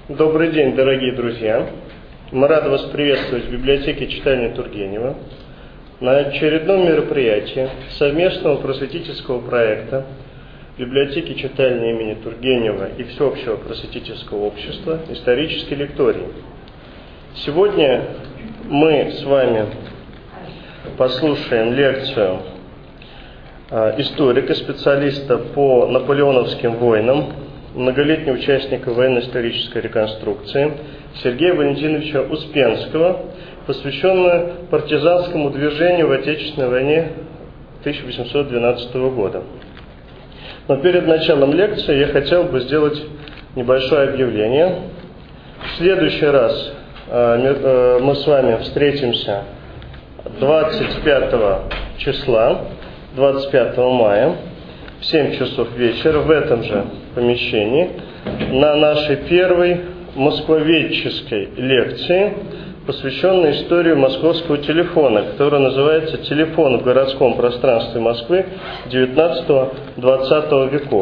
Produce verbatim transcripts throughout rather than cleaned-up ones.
Добрый день, дорогие друзья! Мы рады вас приветствовать в библиотеке читальни Тургенева на очередном мероприятии совместного просветительского проекта библиотеки читальни имени Тургенева и Всеобщего просветительского общества «Исторический лекторий». Сегодня мы с вами послушаем лекцию историка, специалиста по наполеоновским войнам, многолетнего участника военно-исторической реконструкции Сергея Валентиновича Успенского, посвященную партизанскому движению в Отечественной войне тысяча восемьсот двенадцатого года. Но перед началом лекции я хотел бы сделать небольшое объявление. В следующий раз мы с вами встретимся двадцать пятого числа, двадцать пятого мая, в семь часов вечера в этом же помещении на нашей первой москвоведческой лекции, посвященной истории московского телефона, которая называется «Телефон в городском пространстве Москвы девятнадцатого-двадцатого веков».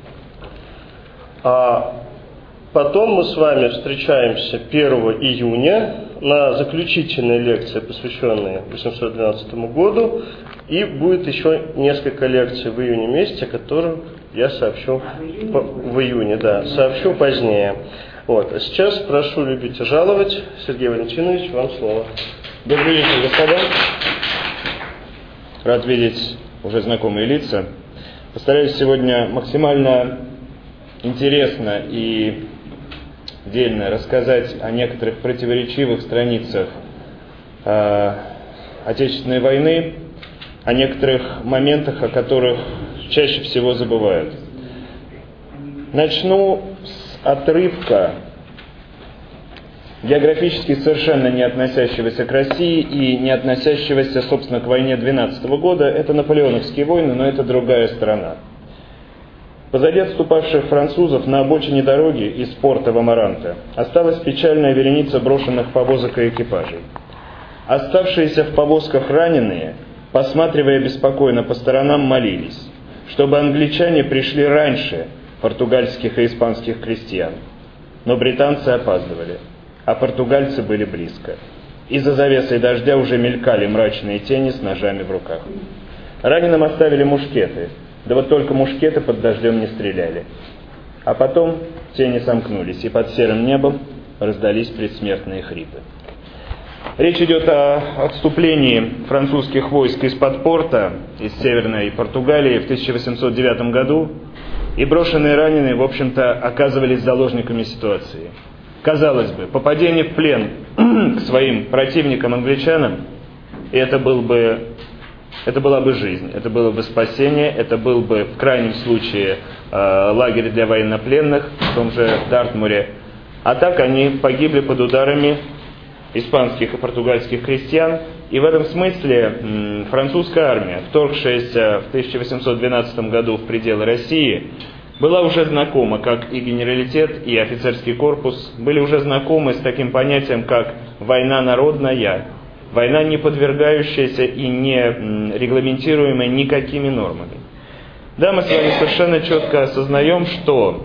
А потом мы с вами встречаемся первого июня на заключительной лекции, посвященной восемьсот двенадцатому году, и будет еще несколько лекций в июне месяце, о которых я сообщу а, в, июне? По, в июне, да, сообщу позднее. Вот. А сейчас прошу любить и жаловать. Сергей Валентинович, вам слово. Добрый вечер, господа. Рад видеть уже знакомые лица. Постараюсь сегодня максимально интересно и дельно рассказать о некоторых противоречивых страницах э, Отечественной войны, о некоторых моментах, о которых чаще всего забывают. Начну с отрывка, географически совершенно не относящегося к России и не относящегося, собственно, к войне двенадцатого года. Это наполеоновские войны, но это другая страна. Позади отступавших французов на обочине дороги из порта в Амаранте осталась печальная вереница брошенных повозок и экипажей. Оставшиеся в повозках раненые, посматривая беспокойно по сторонам, молились, чтобы англичане пришли раньше португальских и испанских крестьян. Но британцы опаздывали, а португальцы были близко. И за завесой дождя уже мелькали мрачные тени с ножами в руках. Раненым оставили мушкеты, да вот только мушкеты под дождем не стреляли. А потом тени сомкнулись, и под серым небом раздались предсмертные хрипы. Речь идет о отступлении французских войск из-под порта, из Северной Португалии в тысяча восемьсот девятом году, и брошенные раненые, в общем-то, оказывались заложниками ситуации. Казалось бы, попадение в плен к своим противникам-англичанам, и это был бы, это была бы жизнь, это было бы спасение, это был бы, в крайнем случае, лагерь для военнопленных в том же Дартмуре. А так они погибли под ударами испанских и португальских крестьян, и в этом смысле французская армия, вторгшаяся в тысяча восемьсот двенадцатом году в пределы России, была уже знакома, как и генералитет, и офицерский корпус были уже знакомы с таким понятием, как «война народная», война, не подвергающаяся и не регламентируемая никакими нормами. Да, мы с вами совершенно четко осознаем, что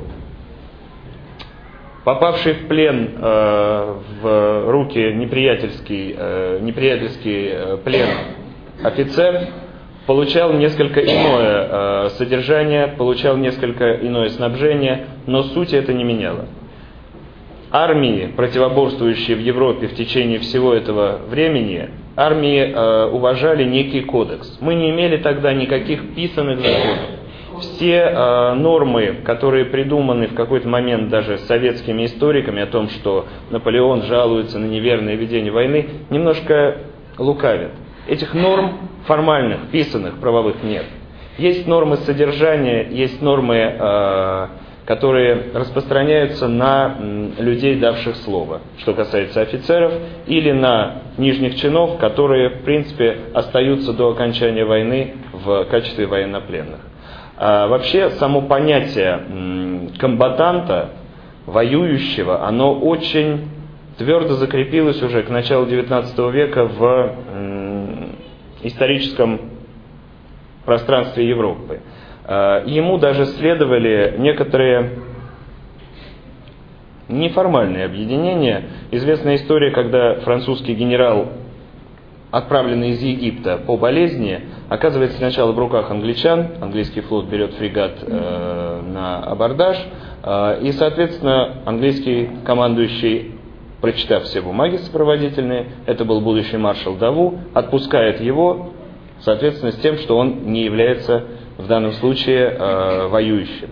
попавший в плен э, в руки неприятельский, э, неприятельский э, плен офицер получал несколько иное э, содержание, получал несколько иное снабжение, но сути это не меняло. Армии, противоборствующие в Европе в течение всего этого времени, армии э, уважали некий кодекс. Мы не имели тогда никаких писанных законов. Все э, нормы, которые придуманы в какой-то момент даже советскими историками о том, что Наполеон жалуется на неверное ведение войны, немножко лукавят. Этих норм формальных, писанных, правовых нет. Есть нормы содержания, есть нормы, э, которые распространяются на м, людей, давших слово, что касается офицеров, или на нижних чинов, которые, в принципе, остаются до окончания войны в качестве военнопленных. А вообще, само понятие м, комбатанта, воюющего, оно очень твердо закрепилось уже к началу девятнадцатого века в м, историческом пространстве Европы. Ему даже следовали некоторые неформальные объединения. Известная история, когда французский генерал, отправленный из Египта по болезни, оказывается сначала в руках англичан, английский флот берет фрегат э, на абордаж, э, и, соответственно, английский командующий, прочитав все бумаги сопроводительные, это был будущий маршал Даву, отпускает его, соответственно, с тем, что он не является в данном случае э, воюющим.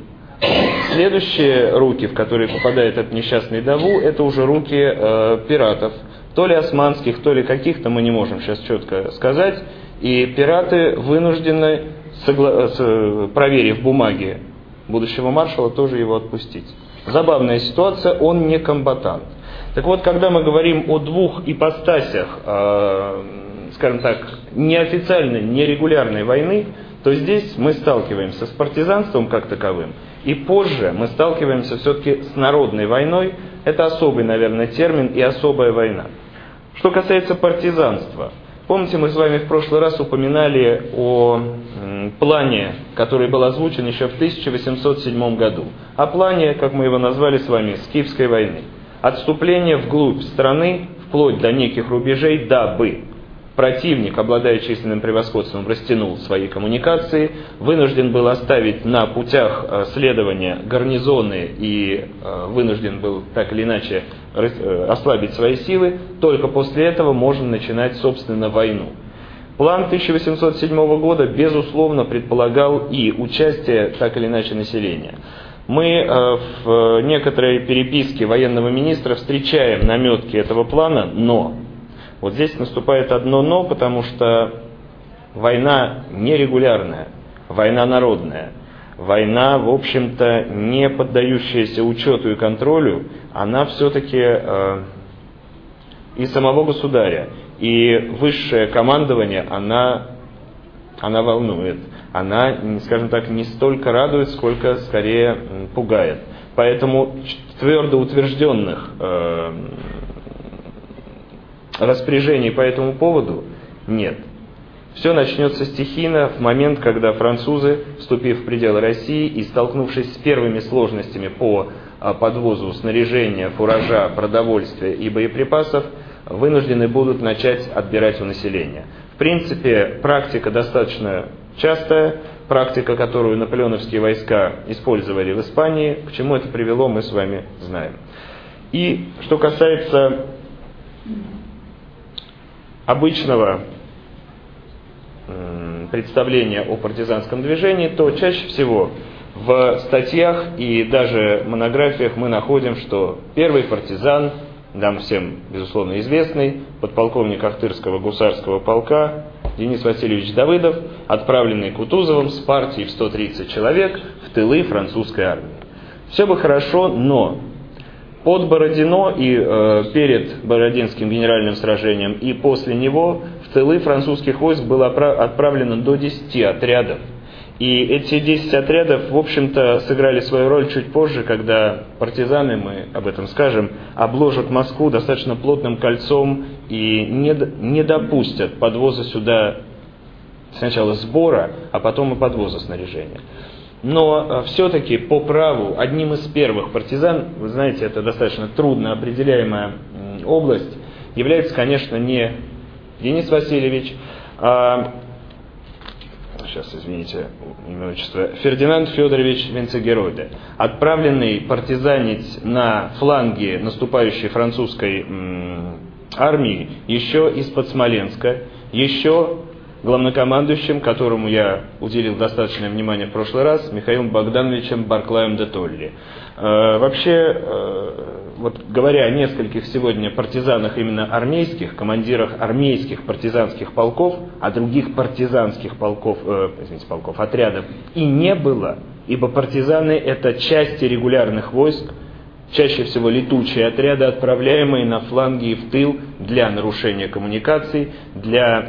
Следующие руки, в которые попадает этот несчастный Даву, это уже руки э, пиратов, то ли османских, то ли каких-то, мы не можем сейчас четко сказать. И пираты вынуждены, согла... проверив бумаги будущего маршала, тоже его отпустить. Забавная ситуация, он не комбатант. Так вот, когда мы говорим о двух ипостасях, э, скажем так, неофициальной, нерегулярной войны, то здесь мы сталкиваемся с партизанством как таковым, и позже мы сталкиваемся все-таки с народной войной. Это особый, наверное, термин и особая война. Что касается партизанства, помните, мы с вами в прошлый раз упоминали о м, плане, который был озвучен еще в тысяча восемьсот седьмом году. О плане, как мы его назвали с вами, Скифской войны. Отступление вглубь страны, вплоть до неких рубежей, дабы противник, обладая численным превосходством, растянул свои коммуникации, вынужден был оставить на путях следования гарнизоны и вынужден был так или иначе ослабить свои силы, только после этого можно начинать, собственно, войну. План тысяча восемьсот седьмого года, безусловно, предполагал и участие так или иначе населения. Мы в некоторой переписке военного министра встречаем наметки этого плана, но вот здесь наступает одно «но», потому что война нерегулярная, война народная, война, в общем-то, не поддающаяся учету и контролю, она все-таки э, и самого государя, и высшее командование, она, она волнует, она, скажем так, не столько радует, сколько скорее пугает. Поэтому твердо утвержденных э, распоряжений по этому поводу нет. Все начнется стихийно в момент, когда французы, вступив в пределы России и столкнувшись с первыми сложностями по подвозу снаряжения, фуража, продовольствия и боеприпасов, вынуждены будут начать отбирать у населения. В принципе, практика достаточно частая, практика, которую наполеоновские войска использовали в Испании. К чему это привело, мы с вами знаем. И что касается обычного представления о партизанском движении, то чаще всего в статьях и даже монографиях мы находим, что первый партизан, нам всем, безусловно, известный, подполковник Ахтырского гусарского полка Денис Васильевич Давыдов, отправленный Кутузовым с партией в сто тридцать человек в тылы французской армии. Все бы хорошо, но под Бородино и э, перед Бородинским генеральным сражением и после него в тылы французских войск было отправлено до десяти отрядов. И эти десять отрядов, в общем-то, сыграли свою роль чуть позже, когда партизаны, мы об этом скажем, обложат Москву достаточно плотным кольцом и не, не допустят подвоза сюда сначала сбора, а потом и подвоза снаряжения. Но все-таки по праву одним из первых партизан, вы знаете, это достаточно трудно определяемая область, является, конечно, не Денис Васильевич, а, сейчас, извините, имя отчество, Фердинанд Федорович Венцегеройде, отправленный партизанить на фланге наступающей французской м, армии еще из-под Смоленска, еще главнокомандующим, которому я уделил достаточное внимание в прошлый раз, Михаилом Богдановичем Барклаем де Толли. Э, вообще, э, вот говоря о нескольких сегодня партизанах именно армейских, командирах армейских партизанских полков, а других партизанских полков, э, извините, полков, отрядов и не было, ибо партизаны — это части регулярных войск, чаще всего летучие отряды, отправляемые на фланги и в тыл для нарушения коммуникаций, для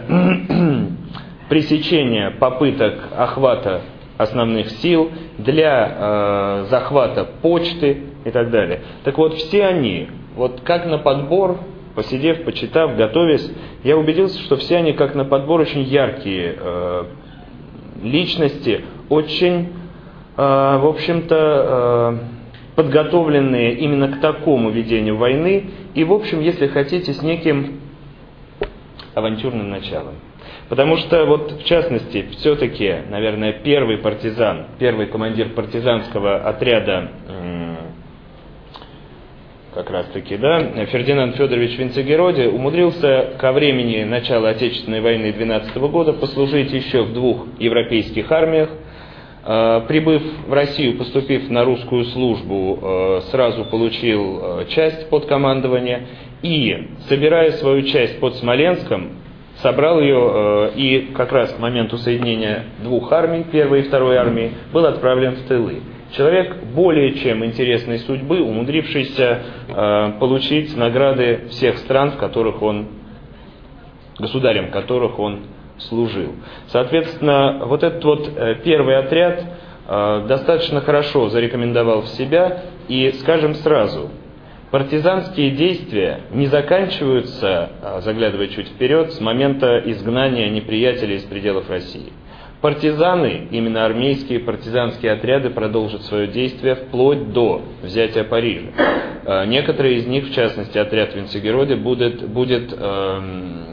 пресечения попыток охвата основных сил, для э, захвата почты и так далее. Так вот, все они, вот как на подбор, посидев, почитав, готовясь, я убедился, что все они как на подбор очень яркие э, личности, очень, э, в общем-то, э, подготовленные именно к такому ведению войны и, в общем, если хотите, с неким авантюрным началом. Потому что, вот, в частности, все-таки, наверное, первый партизан, первый командир партизанского отряда, как раз-таки, да, Фердинанд Федорович Винцегероде, умудрился ко времени начала Отечественной войны двенадцатого года послужить еще в двух европейских армиях. Прибыв в Россию, поступив на русскую службу, сразу получил часть под командование и, собирая свою часть под Смоленском, собрал ее и как раз к моменту соединения двух армий, первой и второй армии, был отправлен в тылы. Человек более чем интересной судьбы, умудрившийся получить награды всех стран, в которых он, государем которых он служил. Соответственно, вот этот вот первый отряд достаточно хорошо зарекомендовал в себя, и, скажем сразу, партизанские действия не заканчиваются, заглядывая чуть вперед, с момента изгнания неприятеля из пределов России. Партизаны, именно армейские партизанские отряды, продолжат свое действие вплоть до взятия Парижа. Некоторые из них, в частности отряд Винцегероде, будет, будет эм,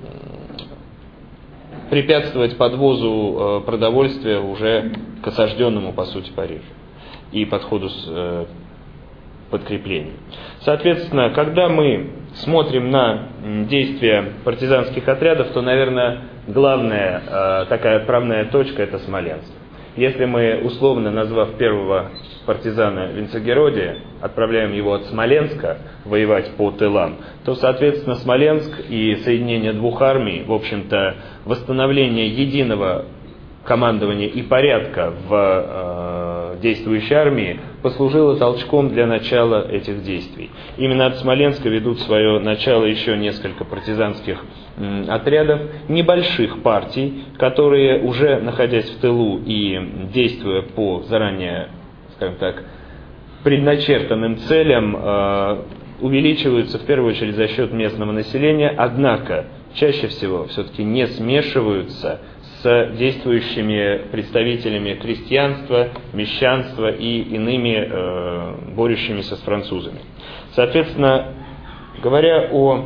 препятствовать подвозу продовольствия уже к осажденному, по сути, Парижу и подходу с подкреплением. Соответственно, когда мы смотрим на действия партизанских отрядов, то, наверное, главная такая отправная точка – это Смоленск. Если мы, условно назвав первого партизана Винцегероде, отправляем его от Смоленска воевать по тылам, то, соответственно, Смоленск и соединение двух армий, в общем-то, восстановление единого командования и порядка в э, действующей армии послужило толчком для начала этих действий. Именно от Смоленска ведут свое начало еще несколько партизанских м, отрядов, небольших партий, которые, уже находясь в тылу и действуя по заранее, скажем так, предначертанным целям, э, увеличиваются в первую очередь за счет местного населения, однако чаще всего все-таки не смешиваются с действующими представителями крестьянства, мещанства и иными э, борющимися с французами. Соответственно, говоря о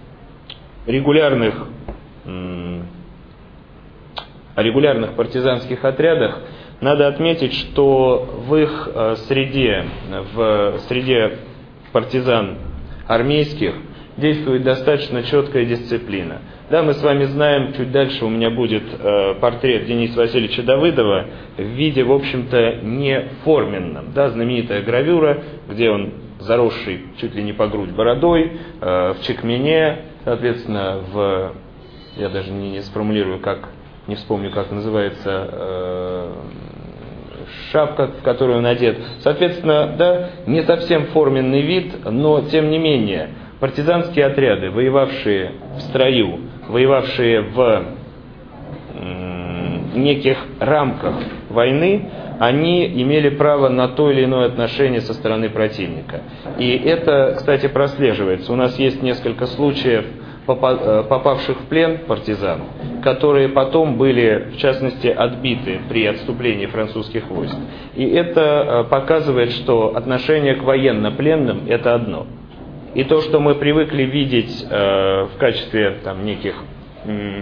регулярных, м, о регулярных партизанских отрядах, надо отметить, что в их э, среде, в среде партизан армейских действует достаточно четкая дисциплина. Да, мы с вами знаем, чуть дальше у меня будет э, портрет Дениса Васильевича Давыдова в виде, в общем-то, не форменном. Да, знаменитая гравюра, где он заросший чуть ли не по грудь бородой, э, в чекмене, соответственно, в, я даже не, не сформулирую, как, не вспомню, как называется, э, шапка, в которую он одет. Соответственно, да, не совсем форменный вид, но, тем не менее, партизанские отряды, воевавшие в строю, воевавшие в м, неких рамках войны, они имели право на то или иное отношение со стороны противника. И это, кстати, прослеживается. У нас есть несколько случаев попавших в плен партизан, которые потом были, в частности, отбиты при отступлении французских войск. И это показывает, что отношение к военнопленным – это одно. И то, что мы привыкли видеть э, в качестве там, неких э,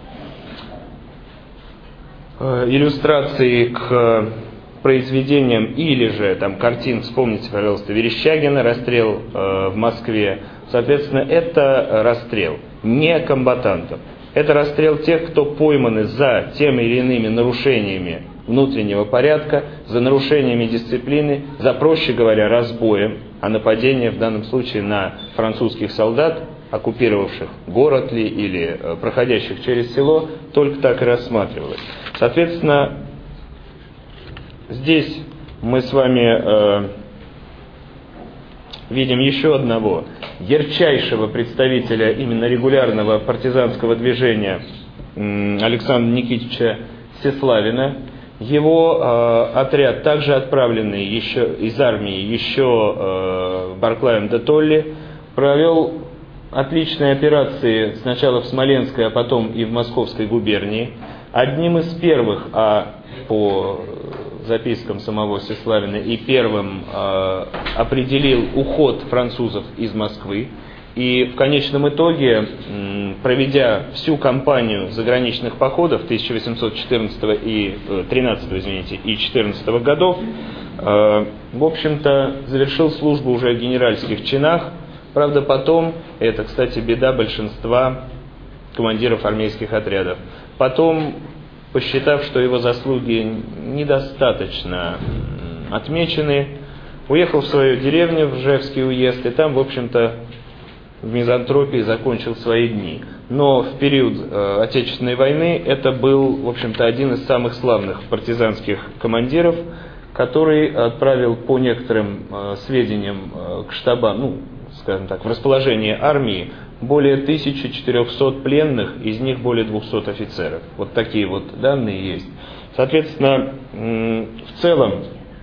иллюстраций к произведениям или же там, картин, вспомните, пожалуйста, Верещагина, расстрел э, в Москве, соответственно, это расстрел не комбатантов. Это расстрел тех, кто пойманы за теми или иными нарушениями внутреннего порядка, за нарушениями дисциплины, за, проще говоря, разбоем, а нападение в данном случае на французских солдат, оккупировавших город ли или э, проходящих через село, только так и рассматривалось. Соответственно, здесь мы с вами э, видим еще одного ярчайшего представителя именно регулярного партизанского движения э, Александра Никитича Сеславина. Его э, отряд, также отправленный еще из армии еще э, Барклаем де Толли, провел отличные операции сначала в Смоленской, а потом и в Московской губернии. Одним из первых, а по запискам самого Сеславина и первым э, определил уход французов из Москвы. И в конечном итоге, проведя всю кампанию заграничных походов тысяча восемьсот четырнадцатого и тринадцатого, извините, и четырнадцатого годов, в общем-то, завершил службу уже в генеральских чинах. Правда, потом, это, кстати, беда большинства командиров армейских отрядов, потом, посчитав, что его заслуги недостаточно отмечены, уехал в свою деревню, в Ржевский уезд, и там, в общем-то, в мизантропии закончил свои дни. Но в период э, Отечественной войны это был, в общем-то, один из самых славных партизанских командиров, который отправил по некоторым э, сведениям э, к штабам, ну, скажем так, в расположение армии более тысячи четырехсот пленных, из них более двухсот офицеров. Вот такие вот данные есть. Соответственно, э, в целом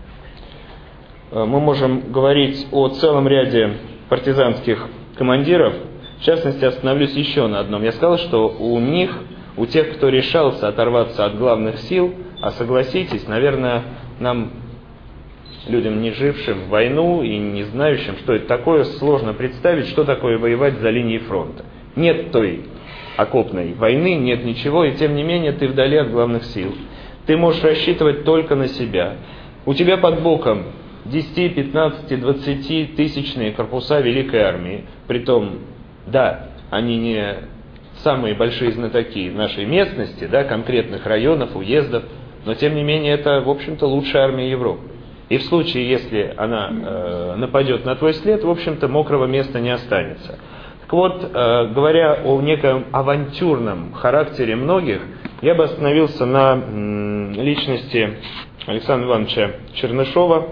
э, мы можем говорить о целом ряде партизанских командиров. В частности, остановлюсь еще на одном. Я сказал, что у них, у тех, кто решался оторваться от главных сил, а согласитесь, наверное, нам, людям, не жившим в войну и не знающим, что это такое, сложно представить, что такое воевать за линией фронта. Нет той окопной войны, нет ничего, и тем не менее ты вдали от главных сил. Ты можешь рассчитывать только на себя. У тебя под боком десять, пятнадцать, двадцать тысячные корпуса Великой Армии. Притом, да, они не самые большие знатоки нашей местности, да, конкретных районов, уездов, но тем не менее это, в общем-то, лучшая армия Европы. И в случае, если она э, нападет на твой след, в общем-то, мокрого места не останется. Так вот, э, говоря о неком авантюрном характере многих, я бы остановился на м, личности Александра Ивановича Чернышова,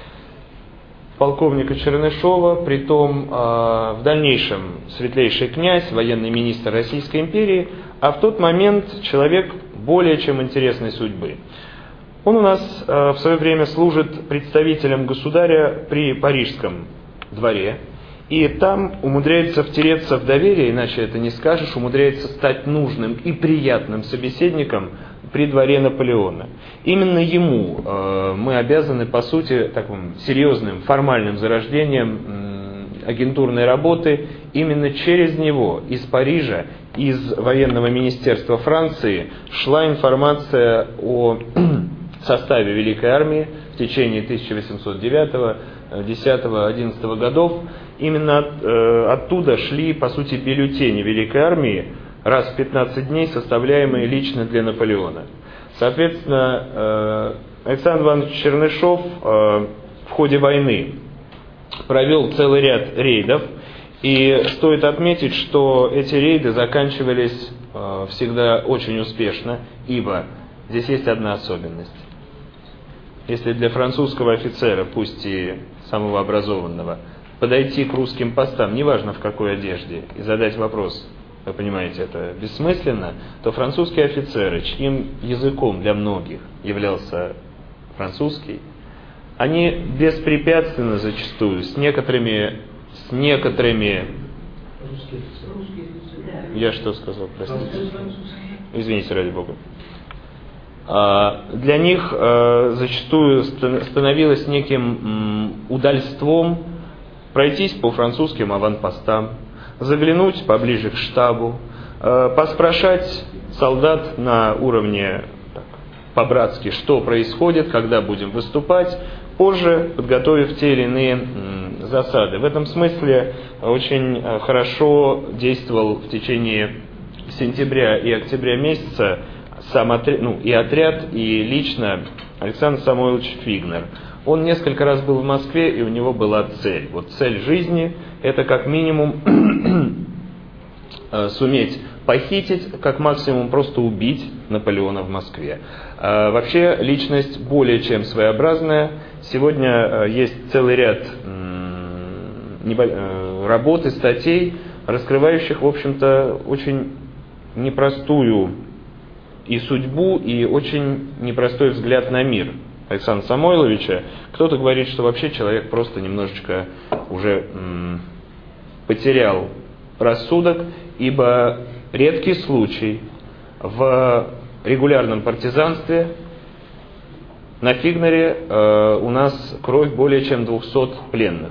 полковника Чернышова, притом э, в дальнейшем светлейший князь, военный министр Российской империи, а в тот момент человек более чем интересной судьбы. Он у нас э, в свое время служит представителем государя при Парижском дворе, и там умудряется втереться в доверие, иначе это не скажешь, умудряется стать нужным и приятным собеседником при дворе Наполеона. Именно ему э, мы обязаны, по сути, таким серьезным формальным зарождением э, агентурной работы. Именно через него из Парижа, из военного министерства Франции шла информация о составе Великой Армии в течение тысяча восемьсот девятого, десятого, одиннадцатого годов. Именно от, э, оттуда шли, по сути, бюллетени Великой Армии, раз в пятнадцать дней, составляемые лично для Наполеона. Соответственно, э, Александр Иванович Чернышов э, в ходе войны провел целый ряд рейдов, и стоит отметить, что эти рейды заканчивались э, всегда очень успешно, ибо здесь есть одна особенность. Если для французского офицера, пусть и самого образованного, подойти к русским постам, неважно в какой одежде, и задать вопрос, вы понимаете, это бессмысленно, то французские офицеры, чьим языком для многих являлся французский, они беспрепятственно зачастую, с некоторыми, с некоторыми... Я что сказал, простите? Извините, ради Бога. Для них зачастую становилось неким удальством пройтись по французским аванпостам, заглянуть поближе к штабу, поспрашать солдат на уровне так, по-братски, что происходит, когда будем выступать, позже подготовив те или иные засады. В этом смысле очень хорошо действовал в течение сентября и октября месяца сам отряд, ну, и отряд, и лично Александр Самойлович Фигнер. Он несколько раз был в Москве, и у него была цель. Вот цель жизни – это как минимум суметь похитить, как максимум просто убить Наполеона в Москве. А вообще личность более чем своеобразная. Сегодня есть целый ряд работ и статей, раскрывающих, в общем-то, очень непростую и судьбу, и очень непростой взгляд на мир Александра Самойловича. Кто-то говорит, что вообще человек просто немножечко уже м, потерял рассудок, ибо редкий случай в регулярном партизанстве На Фигнере э, у нас кровь более чем двухсот пленных.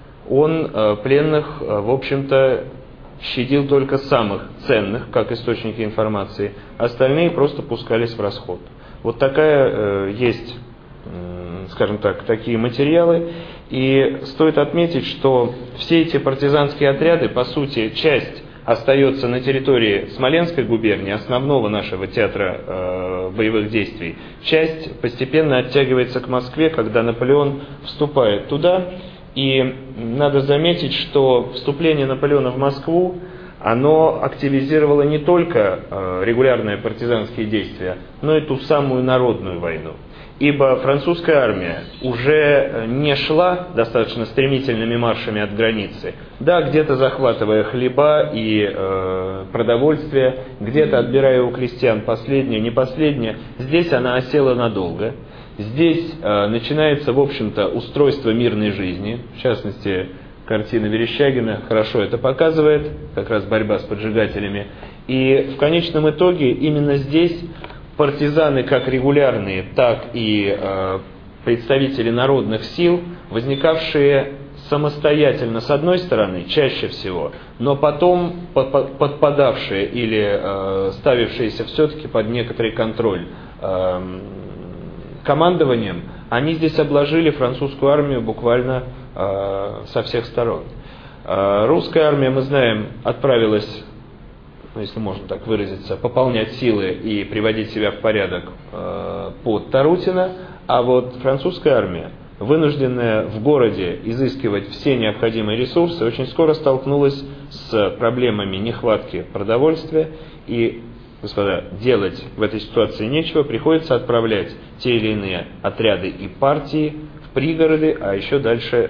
Он э, пленных, э, в общем-то, щадил только самых ценных, как источники информации, остальные просто пускались в расход. Вот такая э, есть, э, скажем так, такие материалы. И стоит отметить, что все эти партизанские отряды, по сути, часть остается на территории Смоленской губернии, основного нашего театра э, боевых действий. Часть постепенно оттягивается к Москве, когда Наполеон вступает туда. И надо заметить, что вступление Наполеона в Москву, оно активизировало не только э, регулярные партизанские действия, но и ту самую народную войну. Ибо французская армия уже не шла достаточно стремительными маршами от границы, да, где-то захватывая хлеба и э, продовольствие, где-то отбирая у крестьян последнее, не последнее. Здесь она осела надолго. Здесь э, начинается, в общем-то, устройство мирной жизни, в частности, картина Верещагина хорошо это показывает, как раз борьба с поджигателями. И в конечном итоге именно здесь партизаны, как регулярные, так и э, представители народных сил, возникавшие самостоятельно, с одной стороны, чаще всего, но потом подпадавшие или э, ставившиеся все-таки под некоторый контроль э, командованием, они здесь обложили французскую армию буквально э, со всех сторон. Э, русская армия, мы знаем, отправилась, ну, если можно так выразиться, пополнять силы и приводить себя в порядок э, под Тарутино, а вот французская армия, вынужденная в городе изыскивать все необходимые ресурсы, очень скоро столкнулась с проблемами нехватки продовольствия и, господа, делать в этой ситуации нечего, приходится отправлять те или иные отряды и партии в пригороды, а еще дальше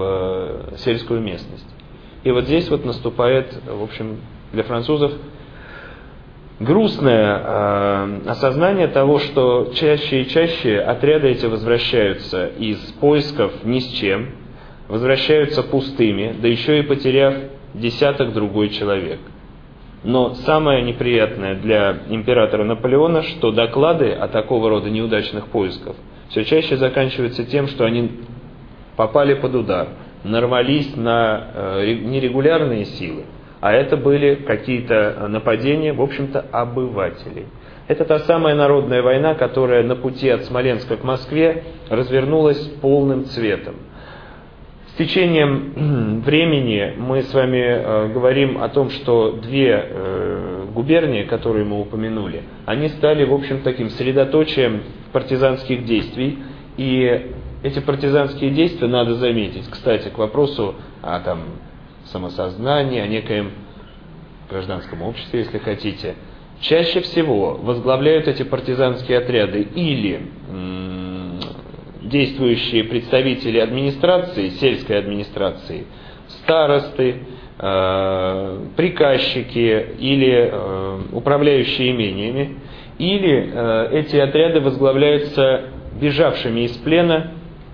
в сельскую местность. И вот здесь вот наступает, в общем, для французов грустное э, осознание того, что чаще и чаще отряды эти возвращаются из поисков ни с чем, возвращаются пустыми, да еще и потеряв десяток другой человек. Но самое неприятное для императора Наполеона, что доклады о такого рода неудачных поисках все чаще заканчиваются тем, что они попали под удар, нарвались на э, нерегулярные силы, а это были какие-то нападения, в общем-то, обывателей. Это та самая народная война, которая на пути от Смоленска к Москве развернулась полным цветом. С течением времени мы с вами э, говорим о том, что две э, губернии, которые мы упомянули, они стали, в общем, таким средоточием партизанских действий. И эти партизанские действия, надо заметить, кстати, к вопросу о там, самосознании, о некоем гражданском обществе, если хотите, чаще всего возглавляют эти партизанские отряды или м- действующие представители администрации, сельской администрации, старосты, э- приказчики или э- управляющие имениями, или э- эти отряды возглавляются бежавшими из плена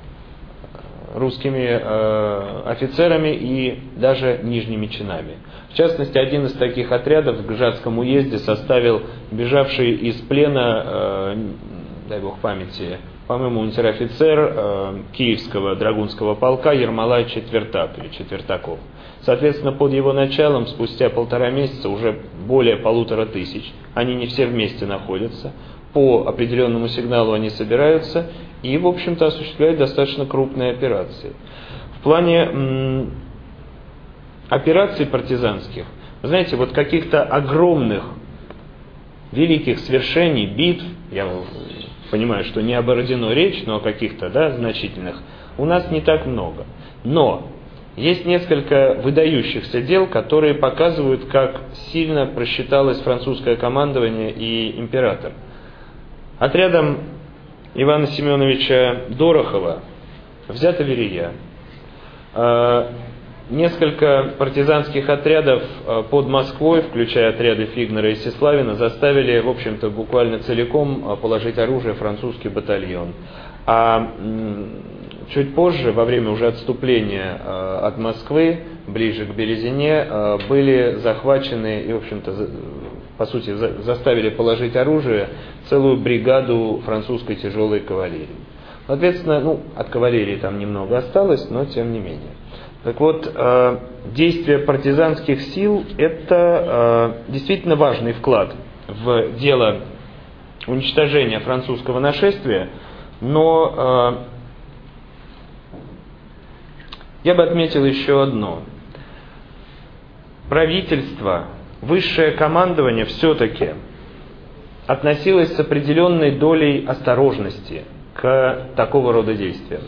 русскими э, офицерами и даже нижними чинами. В частности, один из таких отрядов в Гжатском уезде составил бежавший из плена, э, дай бог памяти, по-моему, унтер-офицер э, Киевского драгунского полка Ермолай Четвертак или Четвертаков. Соответственно, под его началом спустя полтора месяца уже более полутора тысяч. Они не все вместе находятся. По определенному сигналу они собираются и, в общем-то, осуществляют достаточно крупные операции. В плане м, операций партизанских, вы знаете, вот каких-то огромных, великих свершений, битв, я понимаю, что не о Бородино речь, но о каких-то, да, значительных, у нас не так много. Но есть несколько выдающихся дел, которые показывают, как сильно просчиталось французское командование и император. Отрядом Ивана Семеновича Дорохова взята Верея. Несколько партизанских отрядов под Москвой, включая отряды Фигнера и Сеславина, заставили, в общем-то, буквально целиком положить оружие французский батальон. А чуть позже, во время уже отступления от Москвы, ближе к Березине, были захвачены и, в общем-то, по сути, заставили положить оружие целую бригаду французской тяжелой кавалерии. Соответственно, ну, от кавалерии там немного осталось, но тем не менее. Так вот, э, действия партизанских сил – это э, действительно важный вклад в дело уничтожения французского нашествия, но э, я бы отметил еще одно. Правительство, высшее командование все-таки относилось с определенной долей осторожности к такого рода действиям.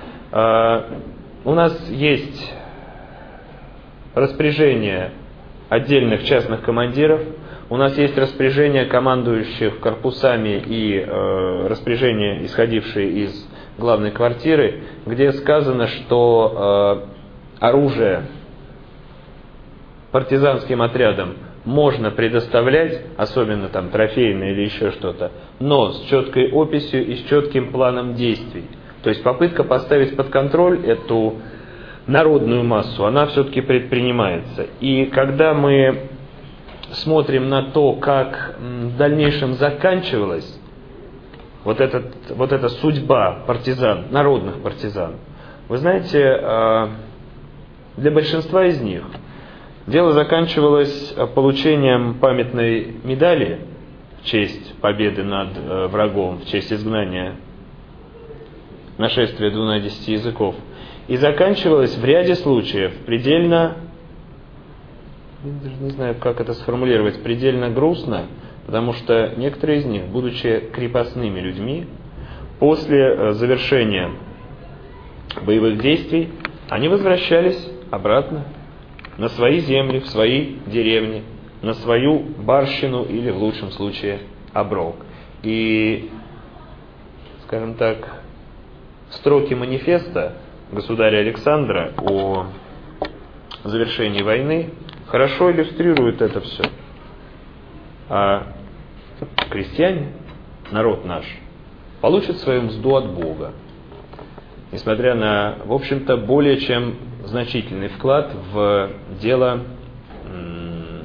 У нас есть распоряжение отдельных частных командиров, у нас есть распоряжения командующих корпусами и распоряжения, исходившие из главной квартиры, где сказано, что оружие партизанским отрядам можно предоставлять, особенно там трофейное или еще что-то, но с четкой описью и с четким планом действий. То есть попытка поставить под контроль эту народную массу, она все-таки предпринимается. И когда мы смотрим на то, как в дальнейшем заканчивалась вот, этот, вот эта судьба партизан, народных партизан, вы знаете, для большинства из них дело заканчивалось получением памятной медали в честь победы над э, врагом, в честь изгнания нашествия двунадесяти языков. И заканчивалось в ряде случаев предельно, я даже не знаю, как это сформулировать, предельно грустно, потому что некоторые из них, будучи крепостными людьми, после э, завершения боевых действий, они возвращались обратно на свои земли, в свои деревни, на свою барщину или, в лучшем случае, оброк. И, скажем так, строки манифеста государя Александра о завершении войны хорошо иллюстрируют это все. А крестьяне, народ наш, получат свою мзду от Бога, несмотря на, в общем-то, более чем значительный вклад в дело м-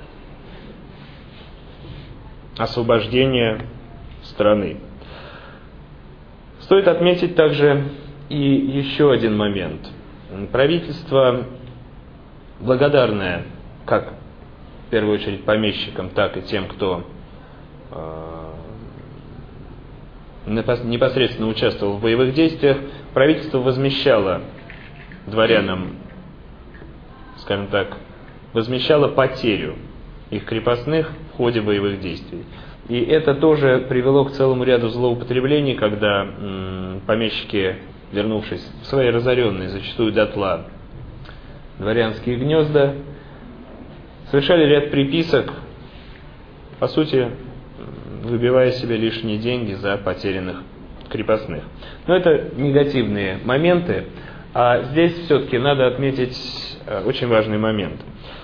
освобождения страны. Стоит отметить также и еще один момент. Правительство, благодарное как в первую очередь помещикам, так и тем, кто э- непосредственно участвовал в боевых действиях, правительство возмещало дворянам, скажем так, возмещало потерю их крепостных в ходе боевых действий. И это тоже привело к целому ряду злоупотреблений, когда м, помещики, вернувшись в свои разоренные, зачастую дотла, дворянские гнезда, совершали ряд приписок, по сути, выбивая себе лишние деньги за потерянных крепостных. Но это негативные моменты. А здесь все-таки надо отметить очень важный момент.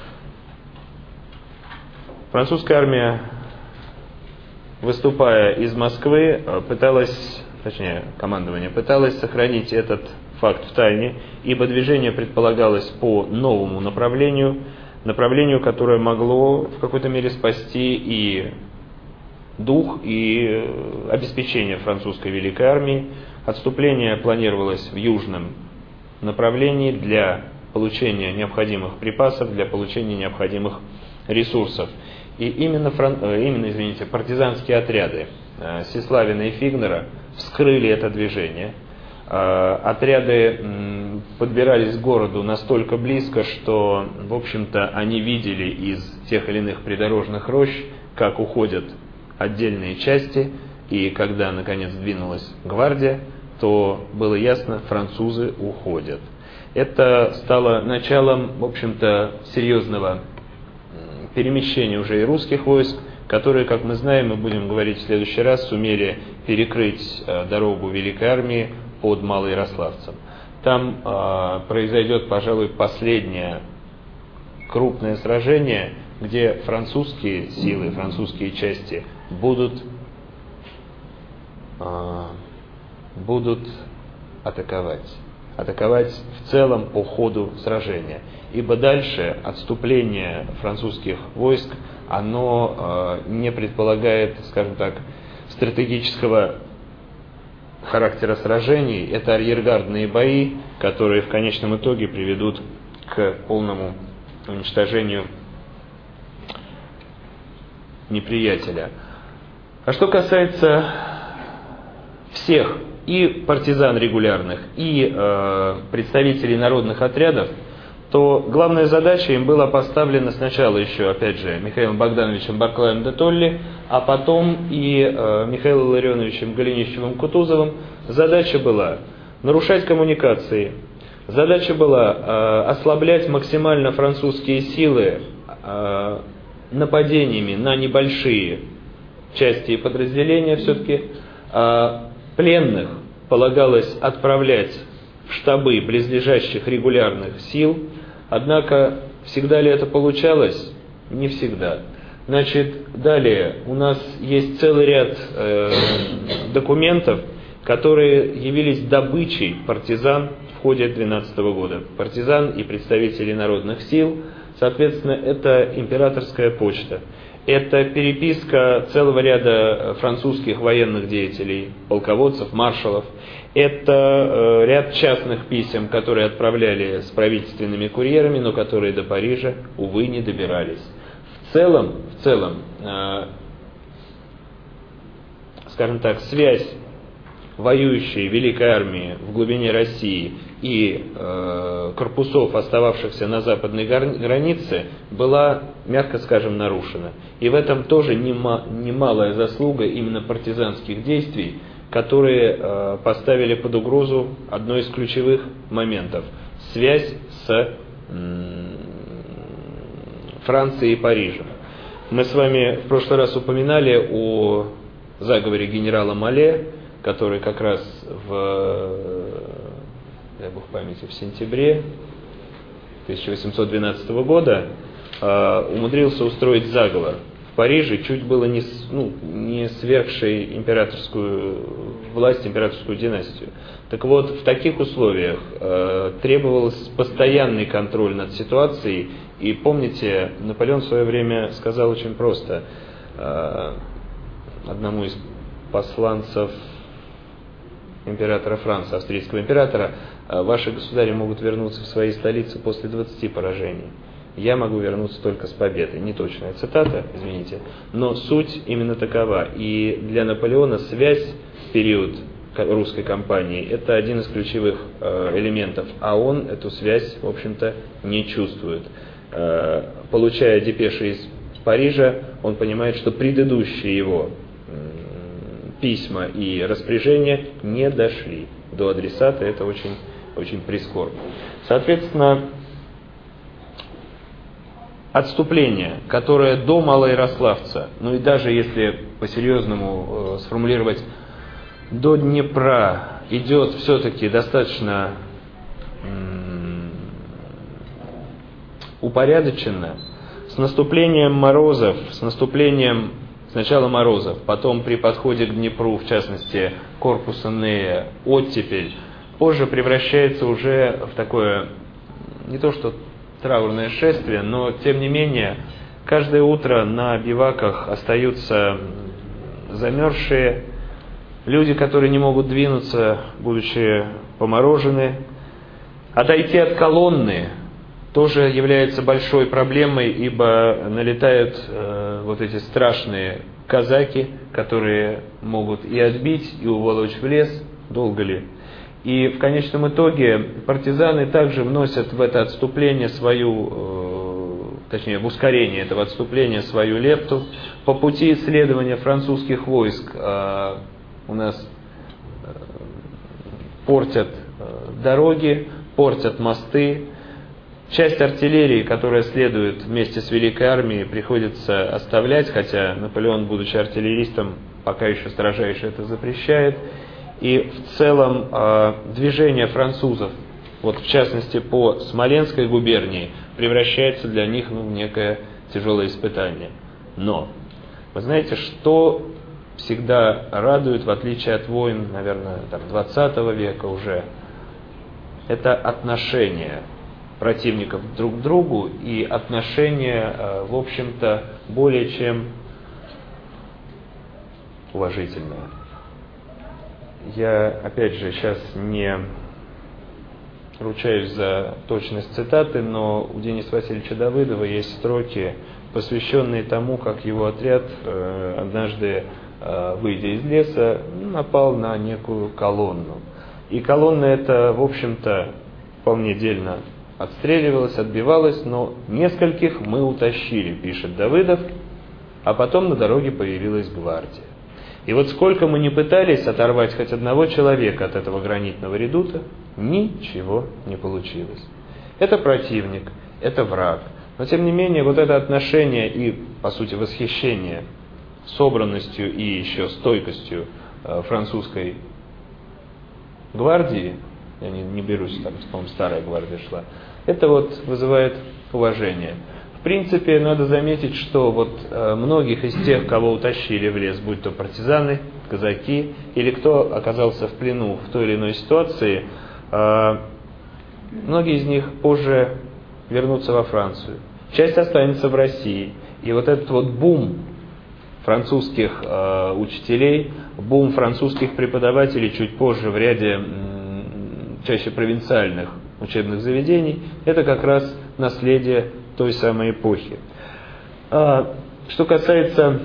Французская армия, выступая из Москвы, пыталась, точнее, командование пыталось сохранить этот факт в тайне, ибо движение предполагалось по новому направлению, направлению, которое могло в какой-то мере спасти и дух, и обеспечение французской великой армии. Отступление планировалось в южном направлении для получения необходимых припасов, для получения необходимых ресурсов. И именно, фран... именно извините, партизанские отряды Сеславина и Фигнера вскрыли это движение. Отряды подбирались к городу настолько близко, что, в общем-то, они видели из тех или иных придорожных рощ, как уходят отдельные части, и когда, наконец, двинулась гвардия, то было ясно, французы уходят. Это стало началом, в общем-то, серьезного перемещения уже и русских войск, которые, как мы знаем, мы будем говорить в следующий раз, сумели перекрыть дорогу Великой Армии под Малоярославцем. Там э, произойдет, пожалуй, последнее крупное сражение, где французские силы, французские части будут, э, будут атаковать. Атаковать в целом по ходу сражения. Ибо дальше отступление французских войск, оно э, не предполагает, скажем так, стратегического характера сражений, это арьергардные бои, которые в конечном итоге приведут к полному уничтожению неприятеля. А что касается всех, и партизан регулярных, и э, представителей народных отрядов, то главная задача им была поставлена сначала еще, опять же, Михаилом Богдановичем Барклаем де Толли, а потом и э, Михаилом Илларионовичем Голенищевым-Кутузовым. Задача была нарушать коммуникации, задача была э, ослаблять максимально французские силы э, нападениями на небольшие части и подразделения все-таки. Э, пленных полагалось отправлять в штабы близлежащих регулярных сил. Однако, всегда ли это получалось? Не всегда. Значит, далее у нас есть целый ряд э, документов, которые явились добычей партизан в ходе двенадцатого года. Партизан и представителей народных сил, соответственно, это императорская почта. Это переписка целого ряда французских военных деятелей, полководцев, маршалов. Это э, ряд частных писем, которые отправляли с правительственными курьерами, но которые до Парижа, увы, не добирались. В целом, в целом, э, скажем так, связь воюющей Великой Армии в глубине России и э, корпусов, остававшихся на западной границе, была, мягко скажем, нарушена. И в этом тоже нема, немалая заслуга именно партизанских действий, которые э, поставили под угрозу одно из ключевых моментов – связь с м, Францией и Парижем. Мы с вами в прошлый раз упоминали о заговоре генерала Мале, который как раз в, дай бог памяти, в сентябре тысяча восемьсот двенадцатого года э, умудрился устроить заговор в Париже, чуть было не, ну, не свергший императорскую власть, императорскую династию. Так вот, в таких условиях э, требовался постоянный контроль над ситуацией. И помните, Наполеон в свое время сказал очень просто э, одному из посланцев императора Франции, австрийского императора: ваши государи могут вернуться в свои столицы после двадцати поражений. Я могу вернуться только с победой. Неточная цитата, извините, но суть именно такова. И для Наполеона связь в период русской кампании – это один из ключевых элементов, а он эту связь, в общем-то, не чувствует. Получая депеши из Парижа, он понимает, что предыдущие его письма и распоряжения не дошли до адресата. Это очень, очень прискорбно. Соответственно, отступление, которое до Малоярославца, ну и даже если по-серьезному э, сформулировать, до Днепра, идет все-таки достаточно м- упорядоченно. С наступлением морозов, с наступлением сначала морозов, потом при подходе к Днепру, в частности, корпуса Нея, оттепель, позже превращается уже в такое, не то что траурное шествие, но тем не менее, каждое утро на биваках остаются замерзшие люди, которые не могут двинуться, будучи поморожены. Отойти от колонны тоже является большой проблемой, ибо налетают э, вот эти страшные казаки, которые могут и отбить, и уволочь в лес, долго ли. И в конечном итоге партизаны также вносят в это отступление свою, э, точнее в ускорение этого отступления свою лепту. По пути исследования французских войск э, у нас э, портят э, дороги, портят мосты. Часть артиллерии, которая следует вместе с Великой Армией, приходится оставлять, хотя Наполеон, будучи артиллеристом, пока еще строжайше это запрещает. И в целом э, движение французов, вот в частности по Смоленской губернии, превращается для них ну, в некое тяжелое испытание. Но, вы знаете, что всегда радует, в отличие от войн, наверное, там, двадцатого века уже, это отношение противников друг к другу и отношение, э, в общем-то, более чем уважительное. я, опять же, сейчас не ручаюсь за точность цитаты, но у Дениса Васильевича Давыдова есть строки, посвященные тому, как его отряд э, однажды, э, выйдя из леса, напал на некую колонну. И колонна эта, в общем-то, вполне дельно отстреливалась, отбивалась, но нескольких мы утащили, пишет Давыдов, а потом на дороге появилась гвардия. И вот сколько мы ни пытались оторвать хоть одного человека от этого гранитного редута, ничего не получилось. Это противник, это враг. Но тем не менее, вот это отношение и, по сути, восхищение собранностью и еще стойкостью э, французской гвардии, я не, не берусь, там, по-моему, старая гвардия шла, это вот вызывает уважение. В принципе, надо заметить, что вот э, многих из тех, кого утащили в лес, будь то партизаны, казаки, или кто оказался в плену в той или иной ситуации, э, многие из них позже вернутся во Францию. Часть останется в России. И вот этот вот бум французских э, учителей, бум французских преподавателей чуть позже в ряде м, чаще провинциальных учебных заведений, это как раз наследие той самой эпохи. А, что касается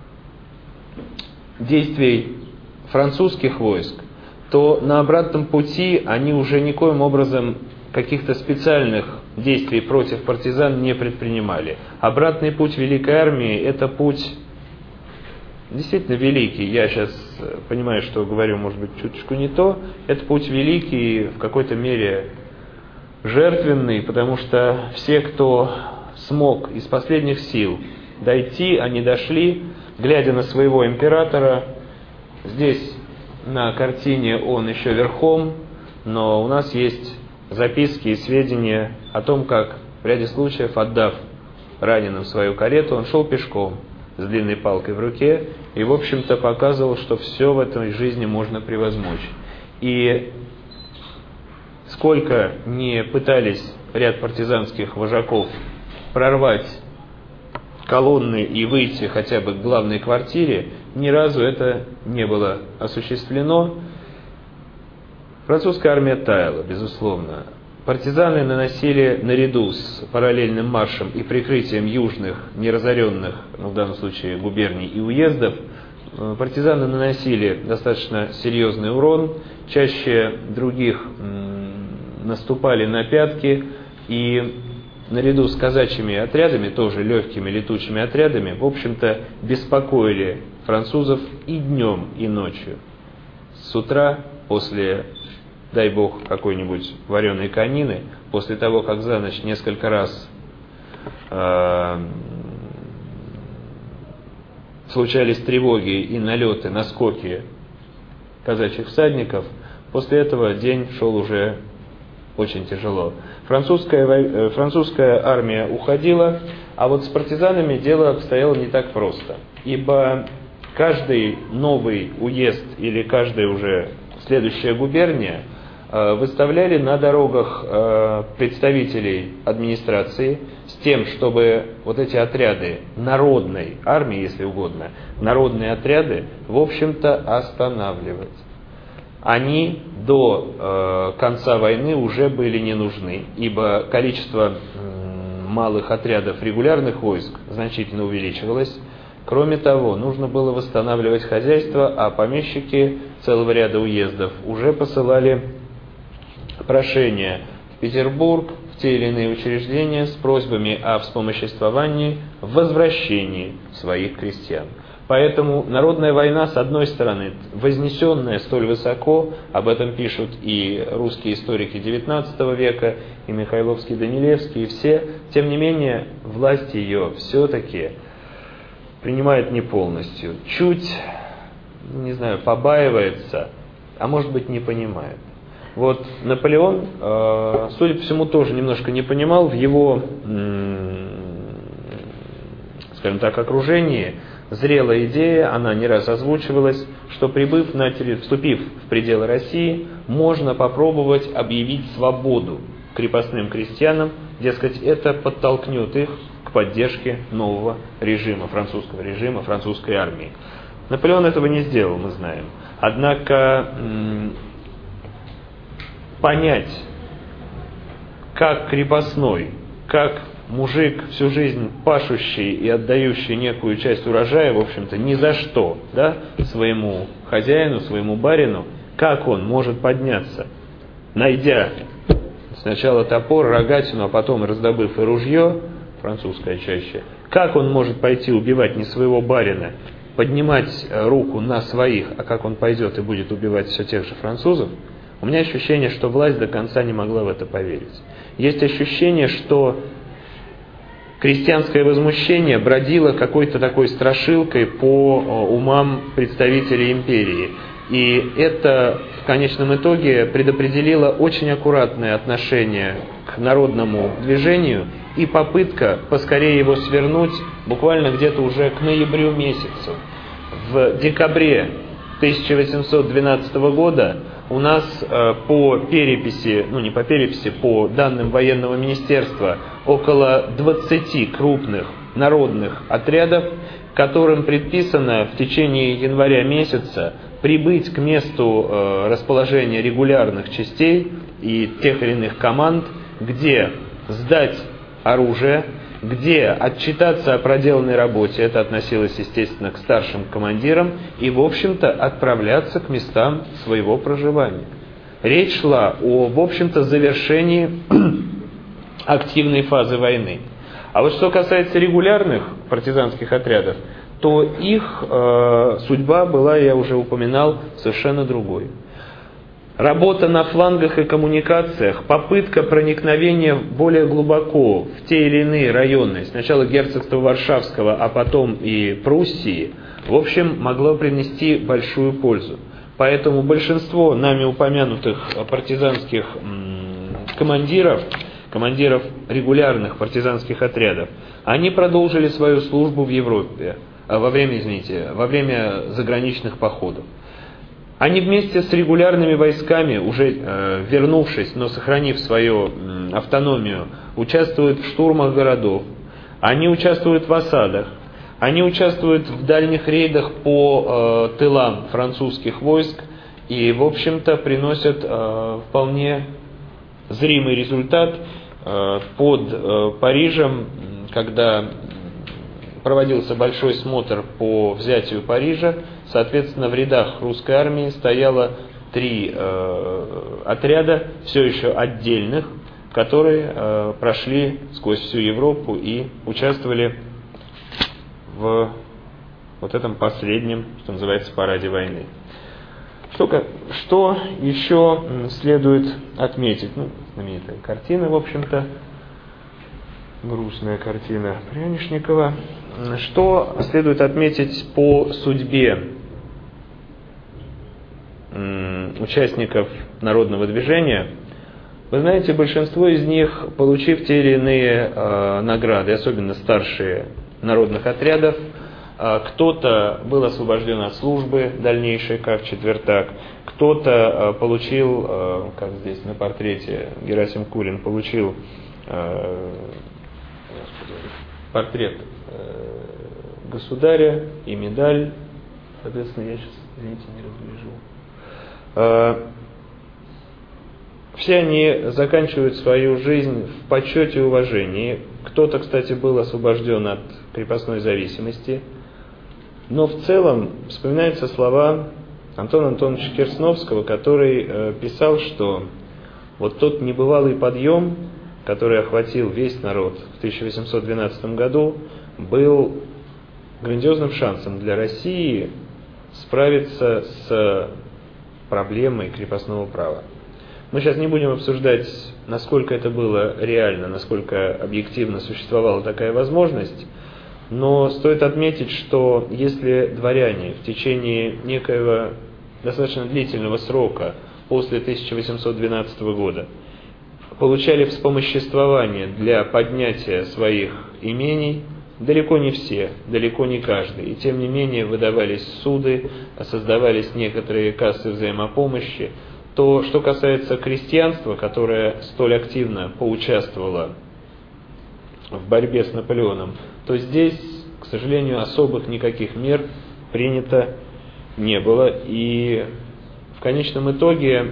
действий французских войск, то на обратном пути они уже никоим образом каких-то специальных действий против партизан не предпринимали. Обратный путь Великой Армии – это путь действительно великий. Я сейчас понимаю, что говорю, может быть, чуточку не то. Это путь великий, в какой-то мере жертвенный, потому что все, кто смог из последних сил дойти, они дошли, глядя на своего императора. Здесь на картине он еще верхом, но у нас есть записки и сведения о том, как в ряде случаев, отдав раненым свою карету, он шел пешком с длинной палкой в руке и, в общем-то, показывал, что все в этой жизни можно превозмочь. И сколько не пытались ряд партизанских вожаков прорвать колонны и выйти хотя бы к главной квартире, ни разу это не было осуществлено. Французская армия таяла, безусловно. Партизаны наносили наряду с параллельным маршем и прикрытием южных, неразоренных, ну, в данном случае, губерний и уездов, партизаны наносили достаточно серьезный урон, чаще других наступали на пятки, и наряду с казачьими отрядами, тоже легкими летучими отрядами, в общем-то, беспокоили французов и днем, и ночью. С утра, после, дай бог, какой-нибудь вареной конины, после того, как за ночь несколько раз э, случались тревоги и налеты, наскоки казачьих всадников, после этого день шел уже очень тяжело. Французская, французская армия уходила, а вот с партизанами дело обстояло не так просто. Ибо каждый новый уезд или каждая уже следующая губерния выставляли на дорогах представителей администрации с тем, чтобы вот эти отряды народной армии, если угодно, народные отряды, в общем-то, останавливать. Они до э, конца войны уже были не нужны, ибо количество э, малых отрядов регулярных войск значительно увеличивалось. Кроме того, нужно было восстанавливать хозяйство, а помещики целого ряда уездов уже посылали прошения в Петербург, в те или иные учреждения с просьбами о вспомоществовании, в возвращении своих крестьян. Поэтому народная война, с одной стороны, вознесенная столь высоко, об этом пишут и русские историки девятнадцатого века, и Михайловский, Данилевский, и все, тем не менее, власть ее все-таки принимает не полностью, чуть, не знаю, побаивается, а может быть не понимает. Вот Наполеон, э, судя по всему, тоже немножко не понимал в его, м- скажем так, окружении. Зрелая идея, она не раз озвучивалась, что прибыв на территорию, вступив в пределы России, можно попробовать объявить свободу крепостным крестьянам, дескать, это подтолкнет их к поддержке нового режима, французского режима, французской армии. Наполеон этого не сделал, мы знаем. Однако понять, как крепостной, как мужик всю жизнь пашущий и отдающий некую часть урожая, в общем-то, ни за что, да, своему хозяину, своему барину, как он может подняться, найдя сначала топор, рогатину, а потом, раздобыв и ружье, французское чаще, как он может пойти убивать не своего барина, поднимать руку на своих, а как он пойдет и будет убивать все тех же французов, у меня ощущение, что власть до конца не могла в это поверить. Есть ощущение, что крестьянское возмущение бродило какой-то такой страшилкой по умам представителей империи. И это в конечном итоге предопределило очень аккуратное отношение к народному движению и попытка поскорее его свернуть буквально где-то уже к ноябрю месяцу. В декабре тысяча восемьсот двенадцатого года у нас э, по переписи, ну не по переписи, по данным военного министерства, около двадцати крупных народных отрядов, которым предписано в течение января месяца прибыть к месту э, расположения регулярных частей и тех или иных команд, где сдать оружие, где отчитаться о проделанной работе, это относилось, естественно, к старшим командирам, и, в общем-то, отправляться к местам своего проживания. Речь шла о, в общем-то, завершении активной фазы войны. А вот что касается регулярных партизанских отрядов, то их э, судьба была, я уже упоминал, совершенно другой. Работа на флангах и коммуникациях, попытка проникновения более глубоко в те или иные районы, сначала герцогства Варшавского, а потом и Пруссии, в общем, могло принести большую пользу. Поэтому большинство нами упомянутых партизанских командиров, командиров регулярных партизанских отрядов, они продолжили свою службу в Европе, во время, извините, во время заграничных походов. Они вместе с регулярными войсками, уже э, вернувшись, но сохранив свою э, автономию, участвуют в штурмах городов, они участвуют в осадах, они участвуют в дальних рейдах по э, тылам французских войск и, в общем-то, приносят э, вполне зримый результат. Э, под э, Парижем, когда проводился большой смотр по взятию Парижа, соответственно, в рядах русской армии стояло три э, отряда, все еще отдельных, которые э, прошли сквозь всю Европу и участвовали в вот этом последнем, что называется, параде войны. Что, что еще следует отметить? Ну, знаменитая картина, в общем-то, грустная картина Прянишникова. Что следует отметить по судьбе участников народного движения? Вы знаете, большинство из них, получив те или иные э, награды, особенно старшие народных отрядов, э, кто-то был освобожден от службы дальнейшей, как четвертак, кто-то э, получил, э, как здесь на портрете Герасим Курин, получил э, портрет э, государя и медаль. Соответственно, я сейчас, извините, не разгляжу. Э, все они заканчивают свою жизнь в почете и уважении. Кто-то, кстати, был освобожден от крепостной зависимости. Но в целом вспоминаются слова Антона Антоновича Керсновского, который э, писал, что вот тот небывалый подъем, который охватил весь народ в тысяча восемьсот двенадцатом году, был грандиозным шансом для России справиться с проблемой крепостного права. Мы сейчас не будем обсуждать, насколько это было реально, насколько объективно существовала такая возможность, но стоит отметить, что если дворяне в течение некоего достаточно длительного срока после тысяча восемьсот двенадцатого года получали вспомоществование для поднятия своих имений, далеко не все, далеко не каждый, и тем не менее выдавались суды, создавались некоторые кассы взаимопомощи, то, что касается крестьянства, которое столь активно поучаствовало в борьбе с Наполеоном, то здесь, к сожалению, особых никаких мер принято не было. И в конечном итоге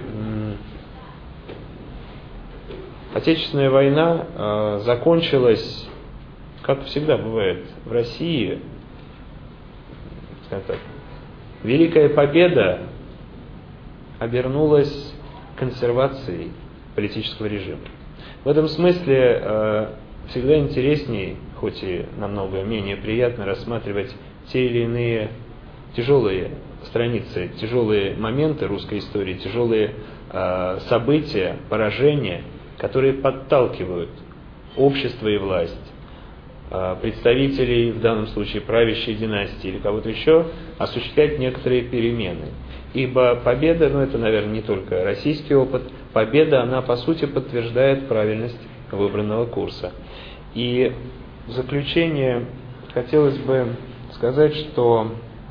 Отечественная война э, закончилась, как всегда бывает в России, скажем так, Великая Победа обернулась консервацией политического режима. В этом смысле э, всегда интереснее, хоть и намного менее приятно, рассматривать те или иные тяжелые страницы, тяжелые моменты русской истории, тяжелые э, события, поражения, которые подталкивают общество и власть, представителей, в данном случае правящей династии или кого-то еще, осуществлять некоторые перемены. Ибо победа, ну это, наверное, не только российский опыт, победа, она по сути подтверждает правильность выбранного курса. И в заключение хотелось бы сказать, что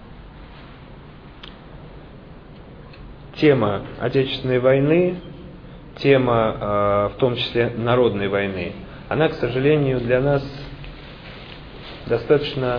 тема Отечественной войны, тема, в том числе народной войны, она, к сожалению, для нас достаточно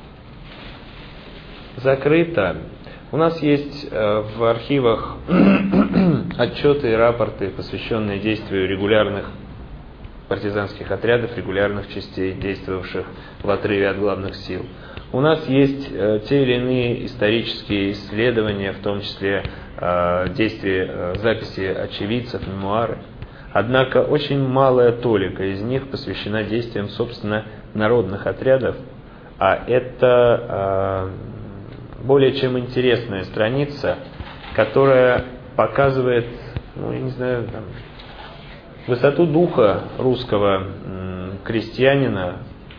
закрыта. У нас есть в архивах отчеты и рапорты, посвященные действию регулярных партизанских отрядов, регулярных частей, действовавших в отрыве от главных сил. У нас есть те или иные исторические исследования, в том числе действия, записи очевидцев, мемуары. Однако очень малая толика из них посвящена действиям, собственно, народных отрядов, а это более чем интересная страница, которая показывает, ну, я не знаю, там, высоту духа русского крестьянина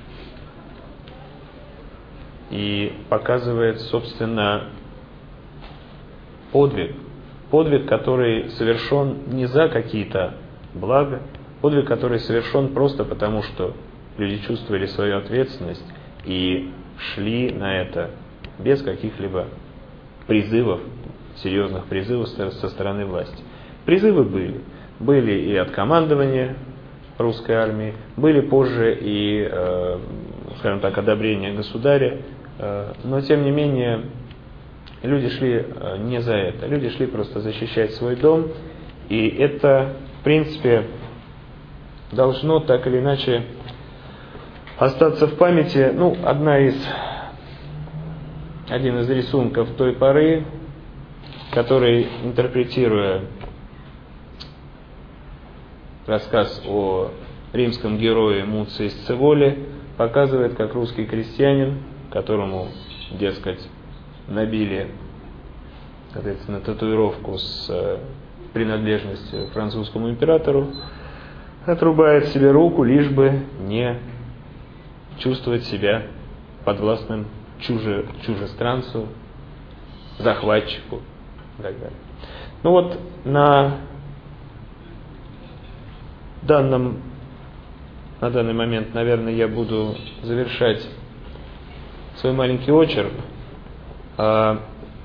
и показывает, собственно, подвиг. Подвиг, который совершен не за какие-то блага, подвиг, который совершен просто потому, что люди чувствовали свою ответственность и шли на это без каких-либо призывов, серьезных призывов со стороны власти. Призывы были. Были и от командования русской армии, были позже и, э, скажем так, одобрение государя, э, но тем не менее люди шли не за это. Люди шли просто защищать свой дом, и это, в принципе, должно так или иначе остаться в памяти. Ну, одна из, один из рисунков той поры, который, интерпретируя рассказ о римском герое Муции Сцеволе, показывает, как русский крестьянин, которому, дескать, набили, соответственно, татуировку с принадлежностью к французскому императору, отрубает себе руку, лишь бы не чувствовать себя подвластным чуже, чужестранцу, захватчику и так далее. Ну вот на данном, на данный момент, наверное, я буду завершать свой маленький очерк. А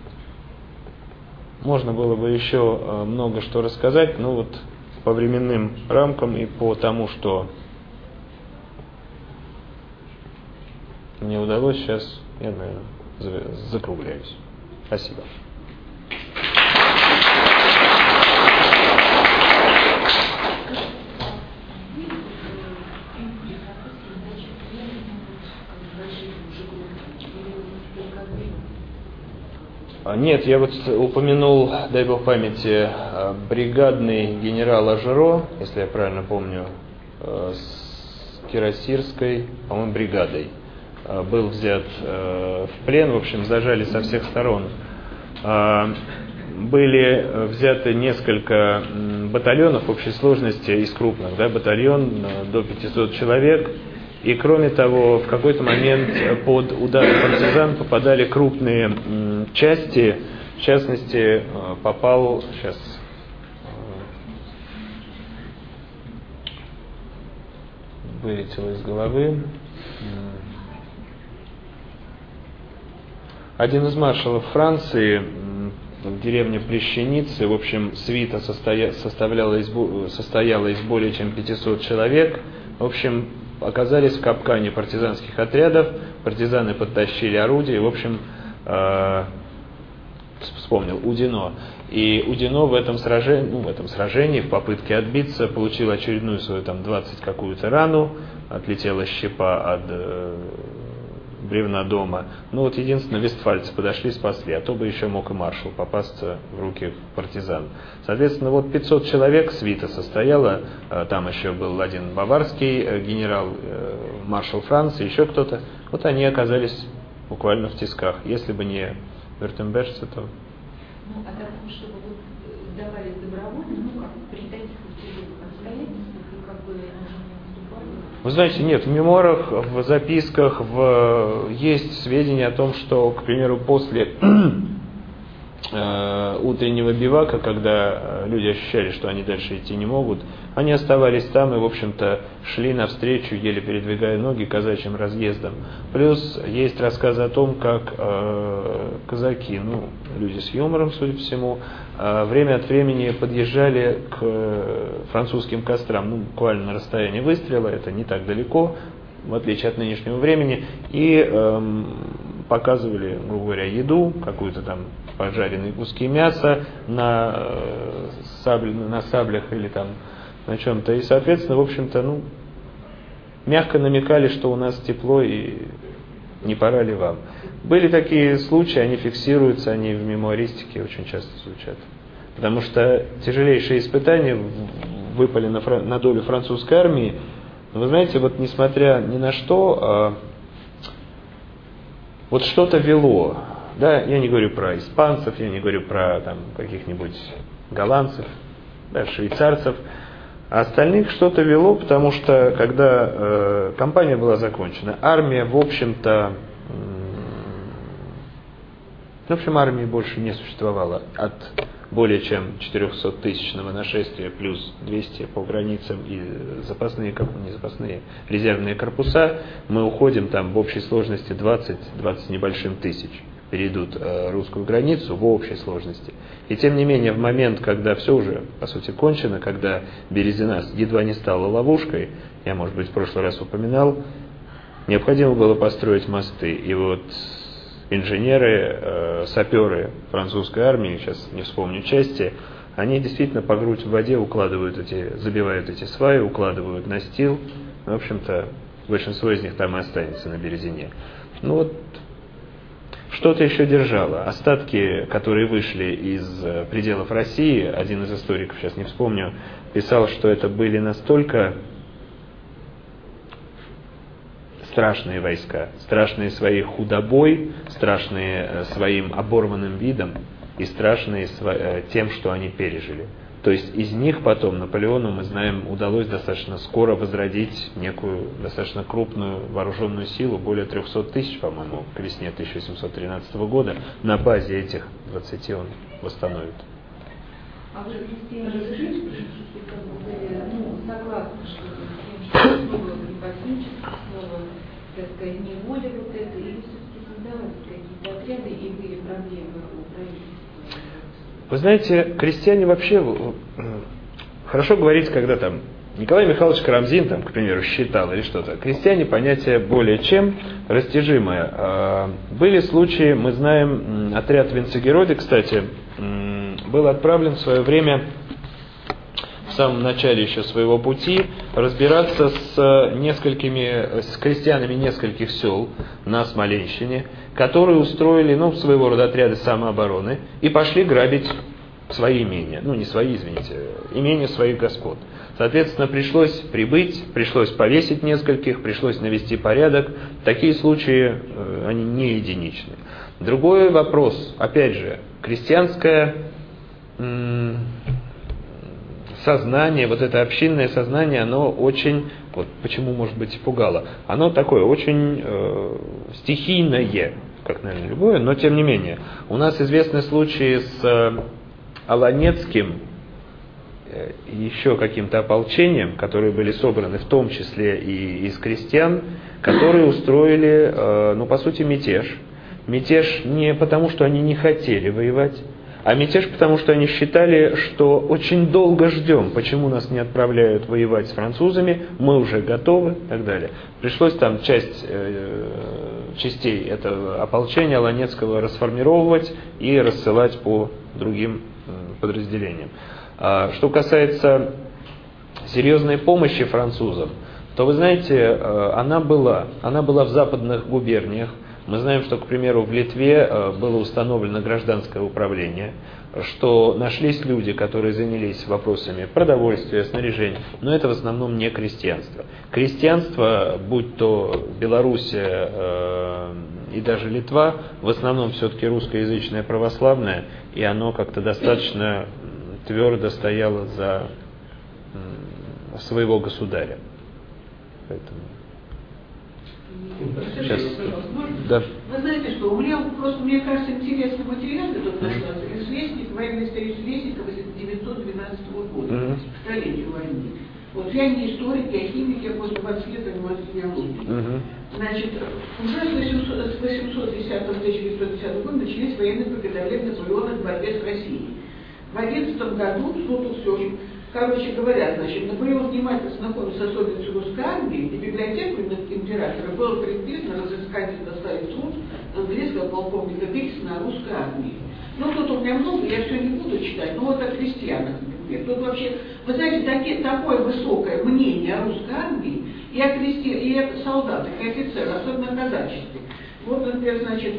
можно было бы еще много что рассказать, но вот по временным рамкам и по тому, что мне удалось, сейчас я, наверное, закругляюсь. Спасибо. Нет, я вот упомянул, дай бог памяти, бригадный генерал Ажеро, если я правильно помню, с Кирасирской, по-моему, бригадой, был взят в плен, в общем, зажали со всех сторон. Были взяты несколько батальонов общей сложности из крупных, да, батальон до пятисот человек. И кроме того, в какой-то момент под удары партизан попадали крупные части. В частности, попал, сейчас, вылетело из головы, один из маршалов Франции в деревне Плещеницы, в общем, свита состоя, составляла из, состояла из более чем пятисот человек. В общем, оказались в капкане партизанских отрядов, партизаны подтащили орудия, в общем, э, вспомнил, Удино. И Удино в этом сражении, ну, в этом сражении, в попытке отбиться, получил очередную свою там двадцать какую-то рану, отлетела щепа от э, бревна дома. Ну вот единственное, вестфальцы подошли, спасли, а то бы еще мог и маршал попасться в руки партизан. Соответственно, вот пятьсот человек свита состояло, э, там еще был один баварский э, генерал, э, маршал Франции, еще кто-то. Вот они оказались буквально в тисках. Если бы не вюртембержцы, то... Ну, а так, чтобы вот сдавались добровольно, ну, как при таких вот обстоятельствах, и как бы они не отступали? Вы знаете, нет, в мемуарах, в записках в, есть сведения о том, что, к примеру, после э, утреннего бивака, когда люди ощущали, что они дальше идти не могут, они оставались там и, в общем-то, шли навстречу, еле передвигая ноги казачьим разъездом. Плюс есть рассказы о том, как э, казаки, ну, люди с юмором, судя по всему, э, время от времени подъезжали к э, французским кострам, ну, буквально на расстоянии выстрела, это не так далеко, в отличие от нынешнего времени, и э, показывали, грубо говоря, еду, какую-то там пожаренные куски мяса на, э, сабль, на саблях или там на чем-то. И, соответственно, в общем-то, ну, мягко намекали, что у нас тепло и не пора ли вам. Были такие случаи, они фиксируются, они в мемуаристике очень часто звучат. Потому что тяжелейшие испытания выпали на, фран... на долю французской армии. Но вы знаете, вот несмотря ни на что, а, вот что-то вело. Да, я не говорю про испанцев, я не говорю про там каких-нибудь голландцев, да, швейцарцев. А остальных что-то вело, потому что когда э, кампания была закончена, армия, в общем-то, э, в общем, армии больше не существовало. От более чем четырехсоттысячного нашествия плюс двести по границам и запасные, не запасные, резервные корпуса, мы уходим там в общей сложности двадцать-двадцать небольшим тысяч. Перейдут э, русскую границу в общей сложности. И тем не менее, в момент, когда все уже, по сути, кончено, когда Березина едва не стала ловушкой, я, может быть, в прошлый раз упоминал, необходимо было построить мосты. И вот инженеры, э, саперы французской армии, сейчас не вспомню части, они действительно по грудь в воде укладывают эти, забивают эти сваи, укладывают настил. В общем-то, большинство из них там и останется на Березине. Ну вот, что-то еще держало. Остатки, которые вышли из пределов России, один из историков, сейчас не вспомню, писал, что это были настолько страшные войска, страшные своей худобой, страшные своим оборванным видом и страшные тем, что они пережили. То есть из них потом Наполеону, мы знаем, удалось достаточно скоро возродить некую достаточно крупную вооруженную силу, более трехсот тысяч, по-моему, к весне тысяча восемьсот тринадцатого года. На базе этих двадцати он восстановит. А вы разрешите, как бы были, ну, согласны, что с тем, что снова крепостничество, снова, так сказать, неволя вот это, или все-таки создавались какие-то отряды и были проблемы у правительства? Вы знаете, крестьяне вообще, хорошо говорить, когда там Николай Михайлович Карамзин, там, к примеру, считал или что-то. Крестьяне понятие более чем растяжимое. Были случаи, мы знаем, отряд Винцегероде, кстати, был отправлен в свое время, в самом начале еще своего пути, разбираться с несколькими, с крестьянами нескольких сел на Смоленщине, которые устроили, ну, своего рода отряды самообороны и пошли грабить свои имения. Ну, не свои, извините, имения своих господ. Соответственно, пришлось прибыть, пришлось повесить нескольких, пришлось навести порядок. Такие случаи, они не единичны. Другой вопрос, опять же, крестьянское м- сознание, вот это общинное сознание, оно очень, вот почему, может быть, и пугало, оно такое очень э, стихийное, как, наверное, любое, но тем не менее. У нас известны случаи с э, Аланецким э, и еще каким-то ополчением, которые были собраны в том числе и из крестьян, которые устроили, э, ну, по сути, мятеж. Мятеж не потому, что они не хотели воевать, а мятеж потому, что они считали, что очень долго ждем, почему нас не отправляют воевать с французами, мы уже готовы и так далее. Пришлось там часть э, частей этого ополчения Ланецкого расформировать и рассылать по другим подразделениям. Что касается серьезной помощи французам, то вы знаете, она была, она была в западных губерниях. Мы знаем, что, к примеру, в Литве было установлено гражданское управление, что нашлись люди, которые занялись вопросами продовольствия, снаряжения, но это в основном не крестьянство. Крестьянство, будь то Белоруссия э, и даже Литва, в основном все-таки русскоязычное православное, и оно как-то достаточно твердо стояло за э, своего государя. Поэтому... Сейчас. Да. Вы знаете, что у меня просто, мне кажется, интересный материал тут нашелся. Известник, военно-исторический вестник тысяча девятьсот двенадцатого года, Mm-hmm. к столетию войны. Вот я не историк, я химик, я после двадцать лет занимаюсь генеалогией. Mm-hmm. Значит, уже с восемьсот десятого — тысяча девятьсот десятого года начались военные приготовления Наполеона к борьбе с Россией. В одиннадцатом году, ну тут все очень... Короче говоря, значит, Наполеон внимательно знакомился с особенностью русской армии, и библиотеку императора было предписано разыскать и доставить труд английского полковника Биксона о русской армии. Ну, тут у меня много, я все не буду читать, но вот о крестьянах, например. Тут вообще, вы знаете, таки, такое высокое мнение о русской армии, и о, крести, и о солдатах, и офицерах, особенно о казачестве. Вот, например, значит,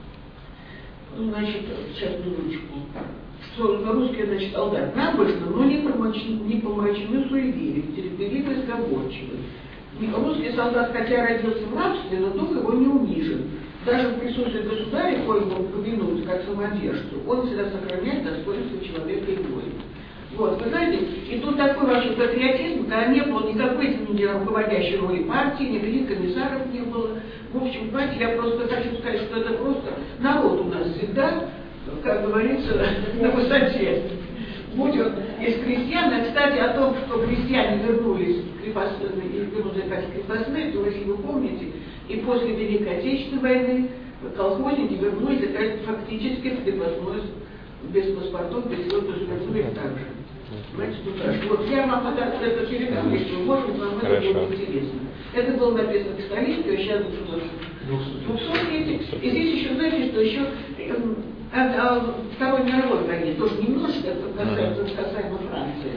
значит, сейчас минуточку. Русские, значит, солдат набожны, но не помрачены, не помрачены суеверием, терпеливы и сговорчивы. Русский солдат, хотя родился в рабстве, но дух его не унижен. Даже в присутствии государя, коему повинуется как самодержцу, он всегда сохраняет достоинство человека и воина. Вот, вы знаете, и тут такой вообще патриотизм, когда не было никакой ни руководящей роли партии, никаких комиссаров не было. В общем, понимаете, я просто хочу сказать, что это просто народ у нас всегда, как говорится, на высоте. Будь он из крестьян, а, кстати, о том, что крестьяне вернулись в крепостные, то если вы помните, и после Великой Отечественной войны колхозники вернулись фактически в крепостное без паспортов, без всего, то есть вернулись так же. Понимаете, тут вот я вам это передам, если вы можете, вам это будет интересно. Это было написано к столетию, а сейчас двухсотлетие. И здесь еще, знаете, что еще о, о Второй мировой войне тоже немножко касается, касаемо Франции.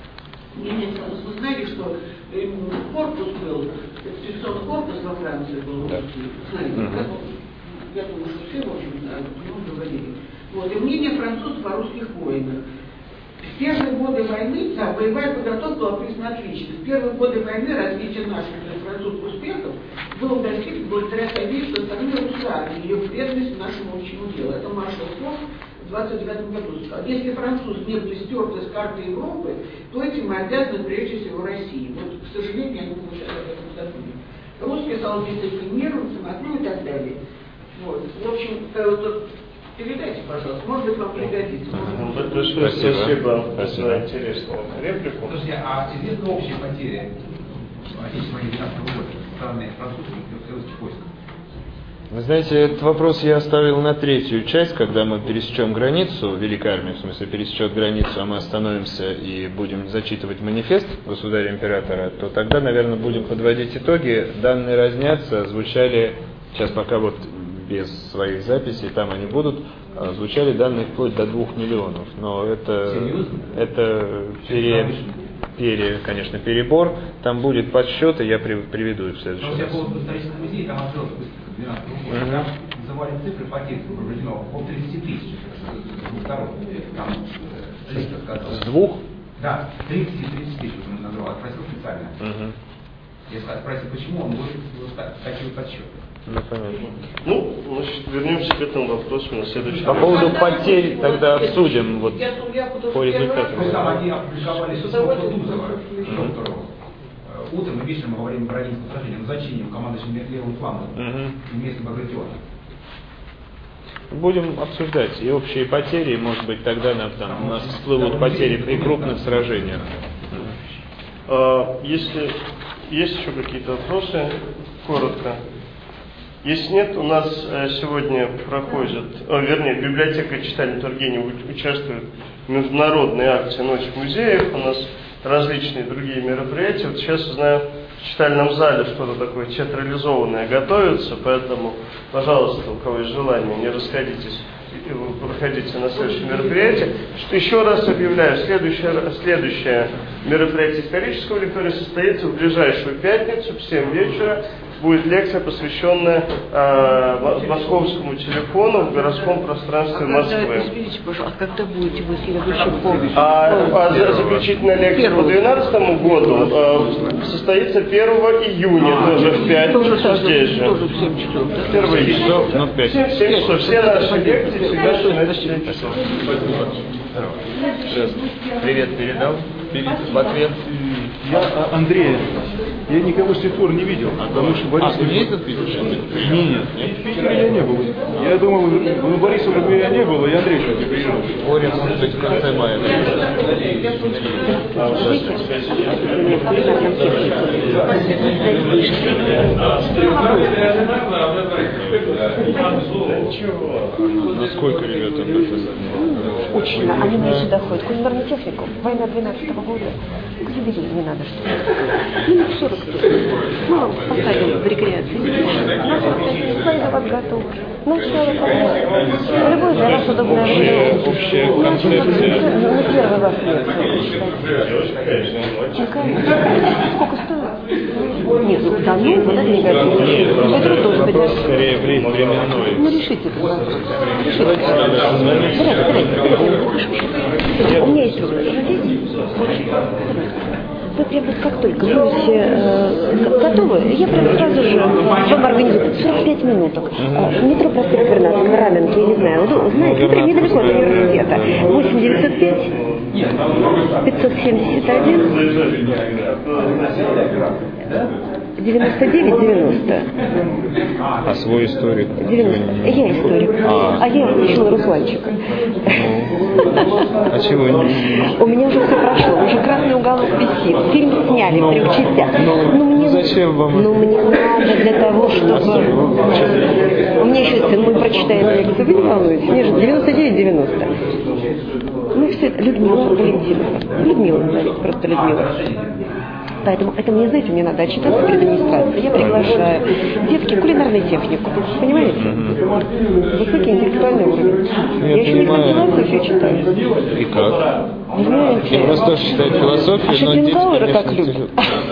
Вы знаете, что корпус был, экспедиционный корпус во Франции был, да. Знаете, mm-hmm. Я думаю, что все, в общем, ну, говорили. Вот, и мнение французов о русских воинах. В первые годы войны, да, боевая подготовка была признана отличной. В первые годы войны развитие наших французских успехов было достигнуто благодаря содействию стороны русской армии, ее преданности нашему общему делу. Это маршал Фок в двадцать девятом году сказал. Если французы не были стерты с карты Европы, то этим мы обязаны прежде всего России. Вот, к сожалению, я не получаю об этом забыли. Русские стали дисциплинироваться, ну и так далее. Вот. В общем, вот, передайте, пожалуйста, может быть, вам пригодится. Большое спасибо за интересную реплику. Слушайте, а известны общие потери Отечественной двенадцатого года со стороны французских и русских войск? Вы знаете, этот вопрос я оставил на третью часть, когда мы пересечем границу, Великая Армия, в смысле, пересечет границу, а мы остановимся и будем зачитывать манифест государя-императора, то тогда, наверное, будем подводить итоги. Данные разнятся, звучали, сейчас пока вот без своих записей, там они будут, звучали данные вплоть до двух миллионов. Но это, это пере, пере, конечно, перебор. Там будет подсчет, и я при, приведу их в следующий раз. Я был в историческом музее, там открылся двенадцатого года, uh-huh. Там называли цифры потерь, проведено около тридцати тысяч с двух сторон. Там лично сказал. С двух? Да, тридцать-тридцать тысяч он назвал, отпросил специально. Uh-huh. Я спросил, почему он будет такие подсчеты. Ну, понятно. Ну, значит, вернемся к этому вопросу на следующий По поводу потерь тогда обсудим вот по результатам. Ну, там они опубликовали Дузова, доктору. Утром и вечером во время Бородинского сражения назначением командующим левым флангом вместо Багратиона. Будем обсуждать и общие потери, и, может быть, тогда нам, там, у нас всплывут потери при крупных сражениях. А, если есть еще какие-то вопросы, коротко. Если нет, у нас сегодня проходит, о, вернее, библиотека читальни Тургенева участвует в международной акции «Ночь в музеях». У нас различные другие мероприятия. Вот сейчас знаю, в читальном зале что-то такое театрализованное готовится, поэтому, пожалуйста, у кого есть желание, не расходитесь, вы проходите на следующее мероприятие. Что еще раз объявляю, следующее, следующее мероприятие исторического лектория состоится в ближайшую пятницу в семь вечера. Будет лекция, посвященная э, московскому телефону в городском пространстве Москвы. Извините, пожалуйста, а когда будете вы следующий полный? А, а заключительная лекция по две тысячи двенадцатому году э, состоится первого июня, а, тоже в пятницу здесь же. Тоже в семь часов, да? Первого часов, но в семь часов. Все наши лекции всегда начинаются в семь часов. Привет передал? В ответ. Я Андрей. Я никого с тех пор не видел, потому что Борис... А, ты не этот видишь? Нет, нет, в Питере я не был. Я думал, ну, Бориса вроде я не было, и Андрей что-то приезжал. Боря, может быть, в конце мая. На сколько ребят там это? Очень. Они мне сюда ходят. Кулинарную технику. Война двенадцатого года. К юбилею не надо что-то. Минут сорок тут. Ну, поставим в рекреации. Слайды у вас готовы. Начало, конечно. Любое для вас удобное время. Общая концепция. На первый вас сколько стоит? Нет, ну, да ну, куда не годится. Вопрос скорее временной. Ну, решите этот вопрос. Решите. Давайте, давайте. У меня есть вопрос. Вы прям вот как только будете э, готовы, я прям сразу же вам организую сорок пять минуток. Э, метро Проспект Вернадского, на Раменке, я не знаю, ну, знаете, это недалеко от университета. восемь девятьсот пять пятьсот семьдесят один девяносто девять девяносто. А свой историк? девяносто. Я историк. А, а я учила Русланчика. А чего не? У меня уже все прошло, уже красный уголок висит. Фильм сняли в трех частях. Ну, мне, зачем вам? Ну, мне надо для того, чтобы... У меня еще сын мой прочитает лекцию. Вы не волнуйтесь, мне же девяносто девять девяносто. Ну, все это Людмила Валентиновна. Людмила назовите, просто Людмила. Поэтому это мне, знаете, мне надо отчитаться перед администрацией. Я приглашаю детки кулинарной технику. Понимаете? Mm-hmm. Высокий интеллектуальный уровень. Я, я еще понимаю. не философию читаю. И как? Не знаете? Я просто тоже читаю философию, а но Шопенгауэра дети, как конечно, любят?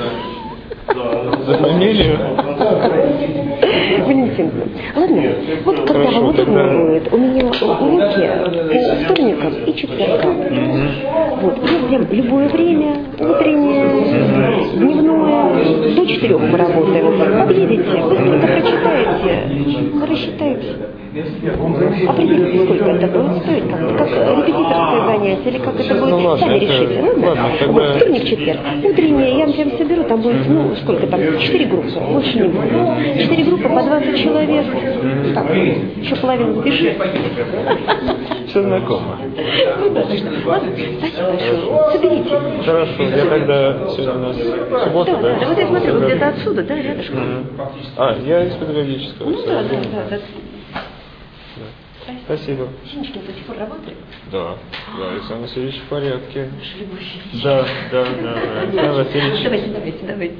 За фамилию? Валентин. Ладно, вот когда Хорошо, вам удобно тогда... будет, у меня уроки по вторникам и четвергам. Mm-hmm. Вот, я прям любое время, утреннее, mm-hmm. дневное, до четырех мы работаем. Подъедете, быстренько прочитаете, рассчитаете. Определите, сколько это будет стоить, как, как репетиторское занятие, или как это будет, ну, ладно, сами это... решите. Ладно? Ладно, тогда... Вот, вторник, четверг. Утреннее я всем соберу, там будет, ну, сколько там, четыре группы, больше не будет. Четыре группы по двадцать человек. Так, еще половину спешит. Все знакомо. Ну да, точно. Ладно, спасибо большое. Соберите. Хорошо, я тогда сегодня у нас суббота, да? Да, да, вот я смотрю, вы где-то отсюда, да, рядышком. Mm-hmm. А, я из педагогического. Ну да, да, да, да. Спасибо. Синички до сих пор работают? Да, да, Александр Васильевич в порядке. Наш любовь. Да, да, да, да. Александр Васильевич. Давайте, давайте, давайте.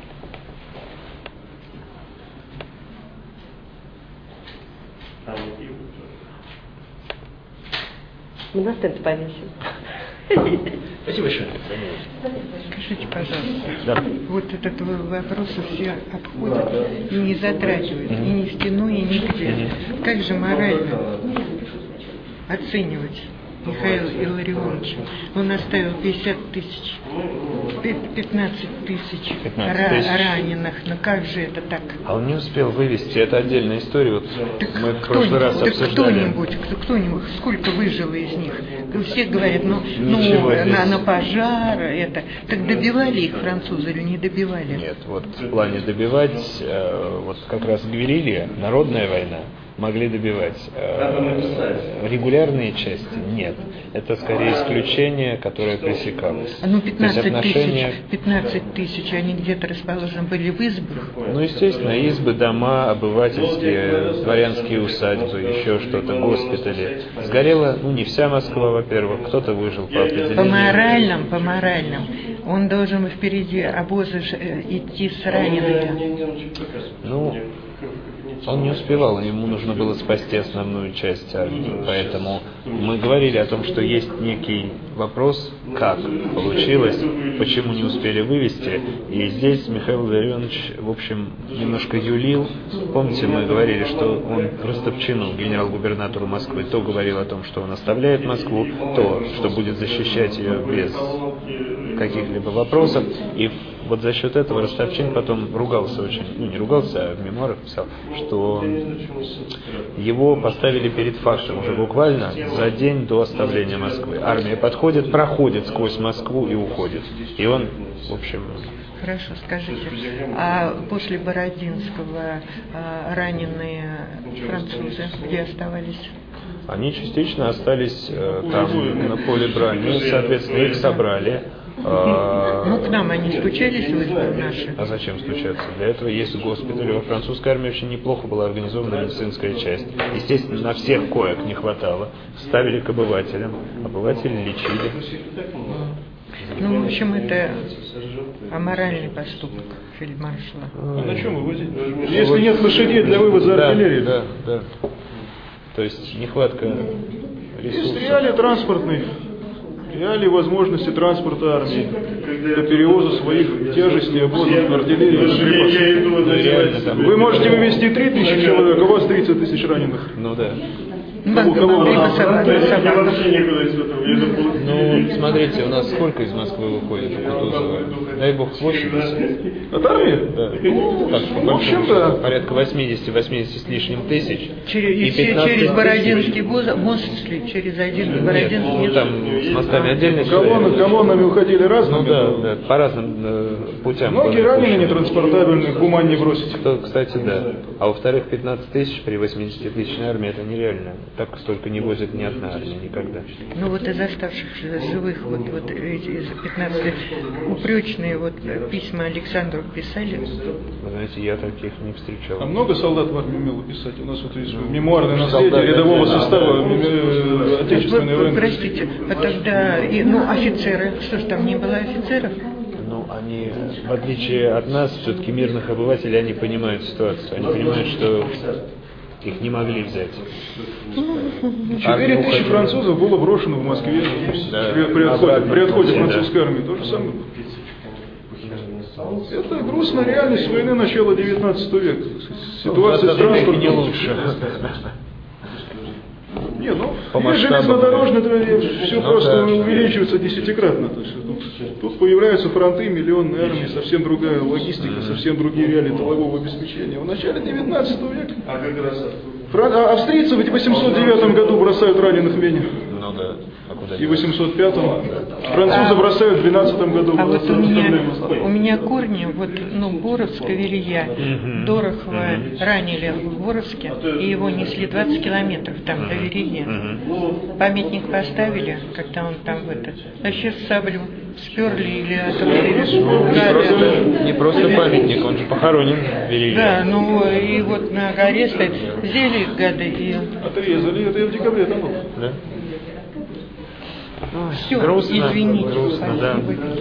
Мы на стенд повесим. Спасибо большое. Скажите, пожалуйста, Да. вот этот вопрос все обходят и не затрагивают, и ни в кино, и нигде. Как же морально оценивать Михаила Илларионовича? Он оставил пятьдесят тысяч, пятнадцать тысяч раненых, но как же это так? А он не успел вывести, это отдельная история. Вот Так мы в прошлый раз так обсуждали. кто-нибудь, кто, кто-нибудь, сколько выжило из них? Все говорят, ну, ну Ничего здесь. на, на пожар, это. Так добивали их французы или не добивали? Нет, вот в плане добивать, э, вот как раз гверилья, народная война, могли добивать. Э, регулярные части нет. Это скорее исключение, которое пресекалось. Ну, пятнадцать То есть отношения... тысяч, пятнадцать тысяч, они где-то расположены были в избах. Ну, естественно, избы, дома, обывательские, дворянские усадьбы, еще что-то, госпитали. Сгорела, ну, не вся Москва, во-первых, кто-то выжил по определению. По моральным, по моральным Он должен впереди обоза идти с ранеными. Ну, он не успевал, ему нужно было спасти основную часть армии. Поэтому мы говорили о том, что есть некий вопрос, как получилось, почему не успели вывести. И здесь Михаил Владимирович, в общем, немножко юлил. Помните, мы говорили, что он Ростопчину, генерал-губернатору Москвы, то говорил о том, что он оставляет Москву, то, что будет защищать ее без каких-либо вопросов. И вот за счет этого Ростопчин потом ругался очень, ну не ругался, а в мемуарах писал, что его поставили перед фактом уже буквально за день до оставления Москвы. Армия подходит, проходит сквозь Москву и уходит. И он, в общем... Хорошо, скажите, а после Бородинского а, раненые французы где оставались? Они частично остались э, там на поле брани, соответственно, их собрали. Ну, к нам они стучались, вы наши. А зачем стучаться? Для этого есть госпиталь. Во французской армии очень неплохо была организована медицинская часть. Естественно, на всех коек не хватало. Ставили к обывателям. Обыватели лечили. Ну, в общем, это аморальный поступок фельдмаршала. А на чем вывозить? Если нет лошадей для вывоза да, артиллерии. Да, да. То есть нехватка ресурсов. Есть реалии транспортные. Реалии возможности транспорта армии для перевоза своих тяжестей, обозов, артиллерии. Вы можете вывезти три тысячи человек, а у вас тридцать тысяч раненых. Ну да. Кого, кого вы? Ну, смотрите, у нас сколько из Москвы выходит в Кутузово? Дай бог восемьдесят. От армии? Да. Ну, так, по в общем, да. Порядка восемьдесят-восемьдесят с лишним тысяч. Через, и через Бородинский мост шли, через один Бородинский. Нет, ну, там с мостами отдельно. Колонны, колоннами уходили разными? Ну да, да, по разным э, путям. Многие раненые нетранспортабельные, в Умань не бросить. То, кстати, да. А во-вторых, пятнадцать тысяч при восьмидесятитысячной армии это нереально. Так столько не возит ни одна армия никогда. Ну вот из оставшихся живых, вот, вот эти из пятнадцати упречные вот письма Александру писали? Вы знаете, я таких не встречал. А много солдат в армии умело писать? У нас вот есть мемуарное наследие рядового состава отечественной войны. Простите, а тогда, и, ну офицеры, что ж там не было офицеров? Ну, они, в отличие от нас, все-таки мирных обывателей, они понимают ситуацию. Они понимают, что их не могли взять. Четыре тысячи французов было брошено в Москве да, при, при отходе, при отходе французской армии. То же самое. Это грустная реальность войны начала девятнадцатого века. Ситуация с транспортом не лучше. Не, ну, железнодорожное все ну, просто да. увеличивается десятикратно. То есть, тут, тут появляются фронты, миллионные армии, совсем другая логистика, совсем другие реалии тылового обеспечения. В начале девятнадцатого века Фран... а, австрийцы в восемьсот девятом году бросают раненых в Вене. Ну да. А куда и в восемьсот пятом французы бросают в двенадцатом году. А вот у меня, у меня корни, вот, ну, Боровская Верия, угу. Дорохова угу. ранили в Боровске, и его несли двадцать километров там до Верии. Угу. Памятник поставили, когда он там в этот, а сейчас саблю сперли или отрубили. Не просто, не просто памятник, он же похоронен в Верии. Да, ну и вот на горе стоит, взяли их гады и... Отрезали, это я в декабре там был. Да? Все, грустно, извините, грустно, да.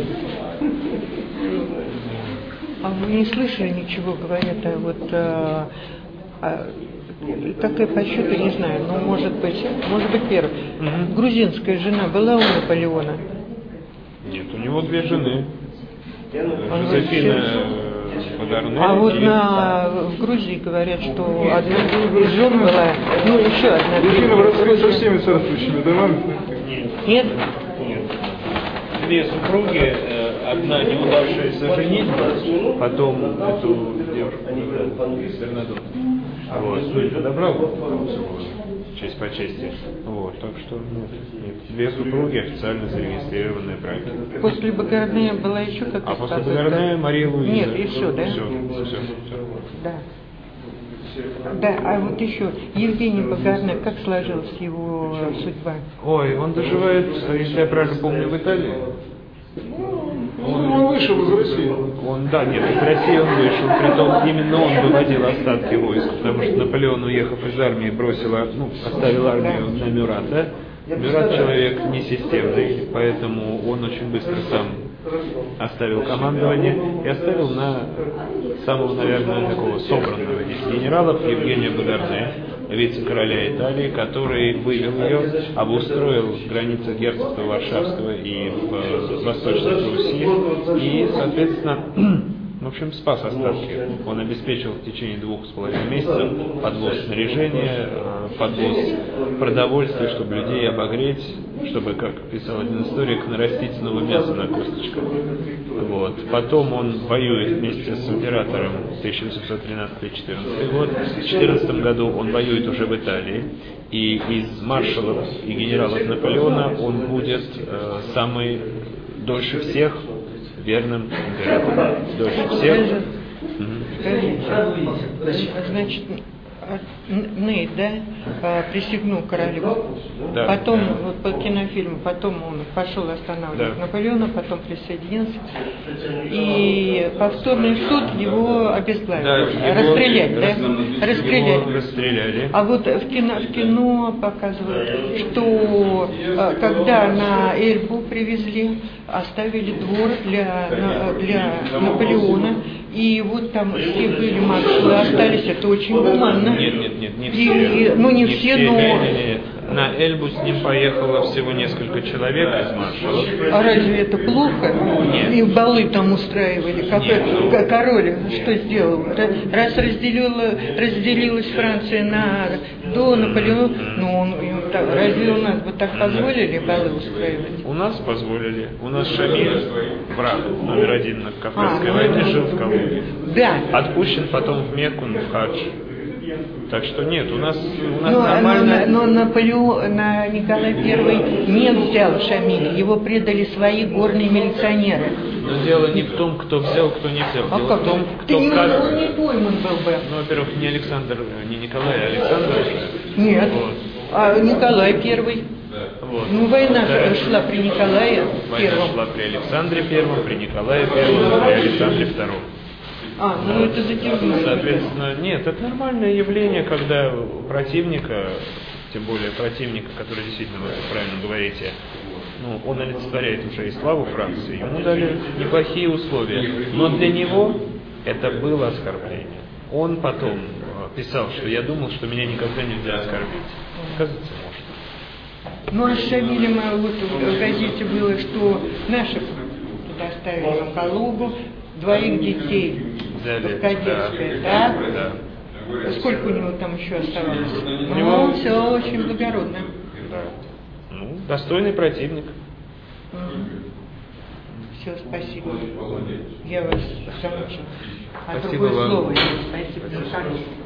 А вы не слышали ничего, говорят, а вот а, а, какая по счету, не знаю, но может быть, может быть первая. Mm-hmm. Грузинская жена была у Наполеона? Нет, у него две жены. А Жозефина Подарне. А вот на, в Грузии говорят, что одна из жен была, ну еще одна. Грузина в со всеми царствующими домами. Нет? Нет. Две супруги, одна неудавшаяся женитьба, потом эту девушку из Бернадотта. Вот, ну и подобрал честь по чести. Вот, так что нет, нет. Две супруги официально зарегистрированные браки. После Багарне была еще какая-то. А после Багарне Мария Луиза. Нет, и все, да? Все, все, все. Да. Да, а вот еще Евгений Багарне, как сложилась его судьба? Ой, он доживает, если я правильно помню, в Италии. Он, он вышел из России. Он, да, нет, из России он вышел, притом именно он выводил остатки войск, потому что Наполеон, уехав из армии, бросил, ну, оставил армию на Мюрата. Мюрат человек несистемный, поэтому он очень быстро сам оставил командование и оставил на самого, наверное, такого собранного из генералов Евгения Багарне, вице-короля Италии, который вывел ее, обустроил в границах герцогства Варшавского и в Восточной Пруссии и, соответственно, в общем, спас остатки. Он обеспечил в течение двух с половиной месяцев подвоз снаряжения, подвоз продовольствия, чтобы людей обогреть, чтобы, как писал один историк, нарастить снова мясо на косточках. Вот. Потом он воюет вместе с императором тысяча восемьсот тринадцатый — четырнадцатый год. В тысяча девятьсот четырнадцатом году он воюет уже в Италии. И из маршалов и генералов Наполеона он будет э, самый дольше всех верным императором. Дольше всех. Значит, Нейт, да, присягнул королю. Да, потом, да. вот по кинофильму, потом он пошел останавливать Да. Наполеона, потом присоединился. И повторный суд его обезглавил. Да, его Расстрелять, да? рас- Расстрелять. Его расстреляли. А вот в кино, в кино показывают, что э, когда на Эльбу привезли, оставили двор для, на- для Наполеона, и вот там все были маршалы, остались, это очень гуманно. Нет, нет, нет, не И- все. и- ну, не все, но- Не, не, не. На Эльбу с ним поехало всего несколько человек из маршалов. А разве это плохо? Нет. И балы там устраивали. Как, Нет, ну- как король что сделал? Раз разделила, разделилась Франция на до Наполеона, ну он, он так, разве у нас бы так позволили балы устраивать? У нас позволили. У нас Шамиль, враг номер один на Кавказской А, войне, ну, жил в Калуге. Да. Отпущен потом в Мекку, в хадж. Так что нет, у нас, у нас Но, нормально... но, но Наполеон, на Николай Первый не взял Шамиль, его предали свои горные милиционеры. Но дело не в том, кто взял, кто не взял. А Дело как? в том, Ты кто не, как... он не пойман был бы. Ну, во-первых, не Александр, не Николай, а Александр. Нет. Вот. А Николай Первый. Вот. Ну, война Да. шла при Николае Война Первом. шла при Александре Первом, при Николае Первом, при Александре Втором. А, ну это затянуло. Соответственно, нет, это нормальное явление, когда у противника, тем более противника, который действительно, вы правильно говорите, ну, он олицетворяет уже и славу Франции, ему дали неплохие условия, но для него это было оскорбление. Он потом э, писал, что я думал, что меня никогда нельзя оскорбить. Оказывается, можно. Ну, а с Шамилем, а вот в газете было, что наши туда ставили на Калугу, двоих детей Взяли, в Кадетское, да, да? да. Сколько у него там еще оставалось? У Ну, него- все очень благородно. Да. Ну, достойный противник. Все, спасибо. Я вас замучила. А Спасибо другое вам. слово нет. Спасибо. Хорошо.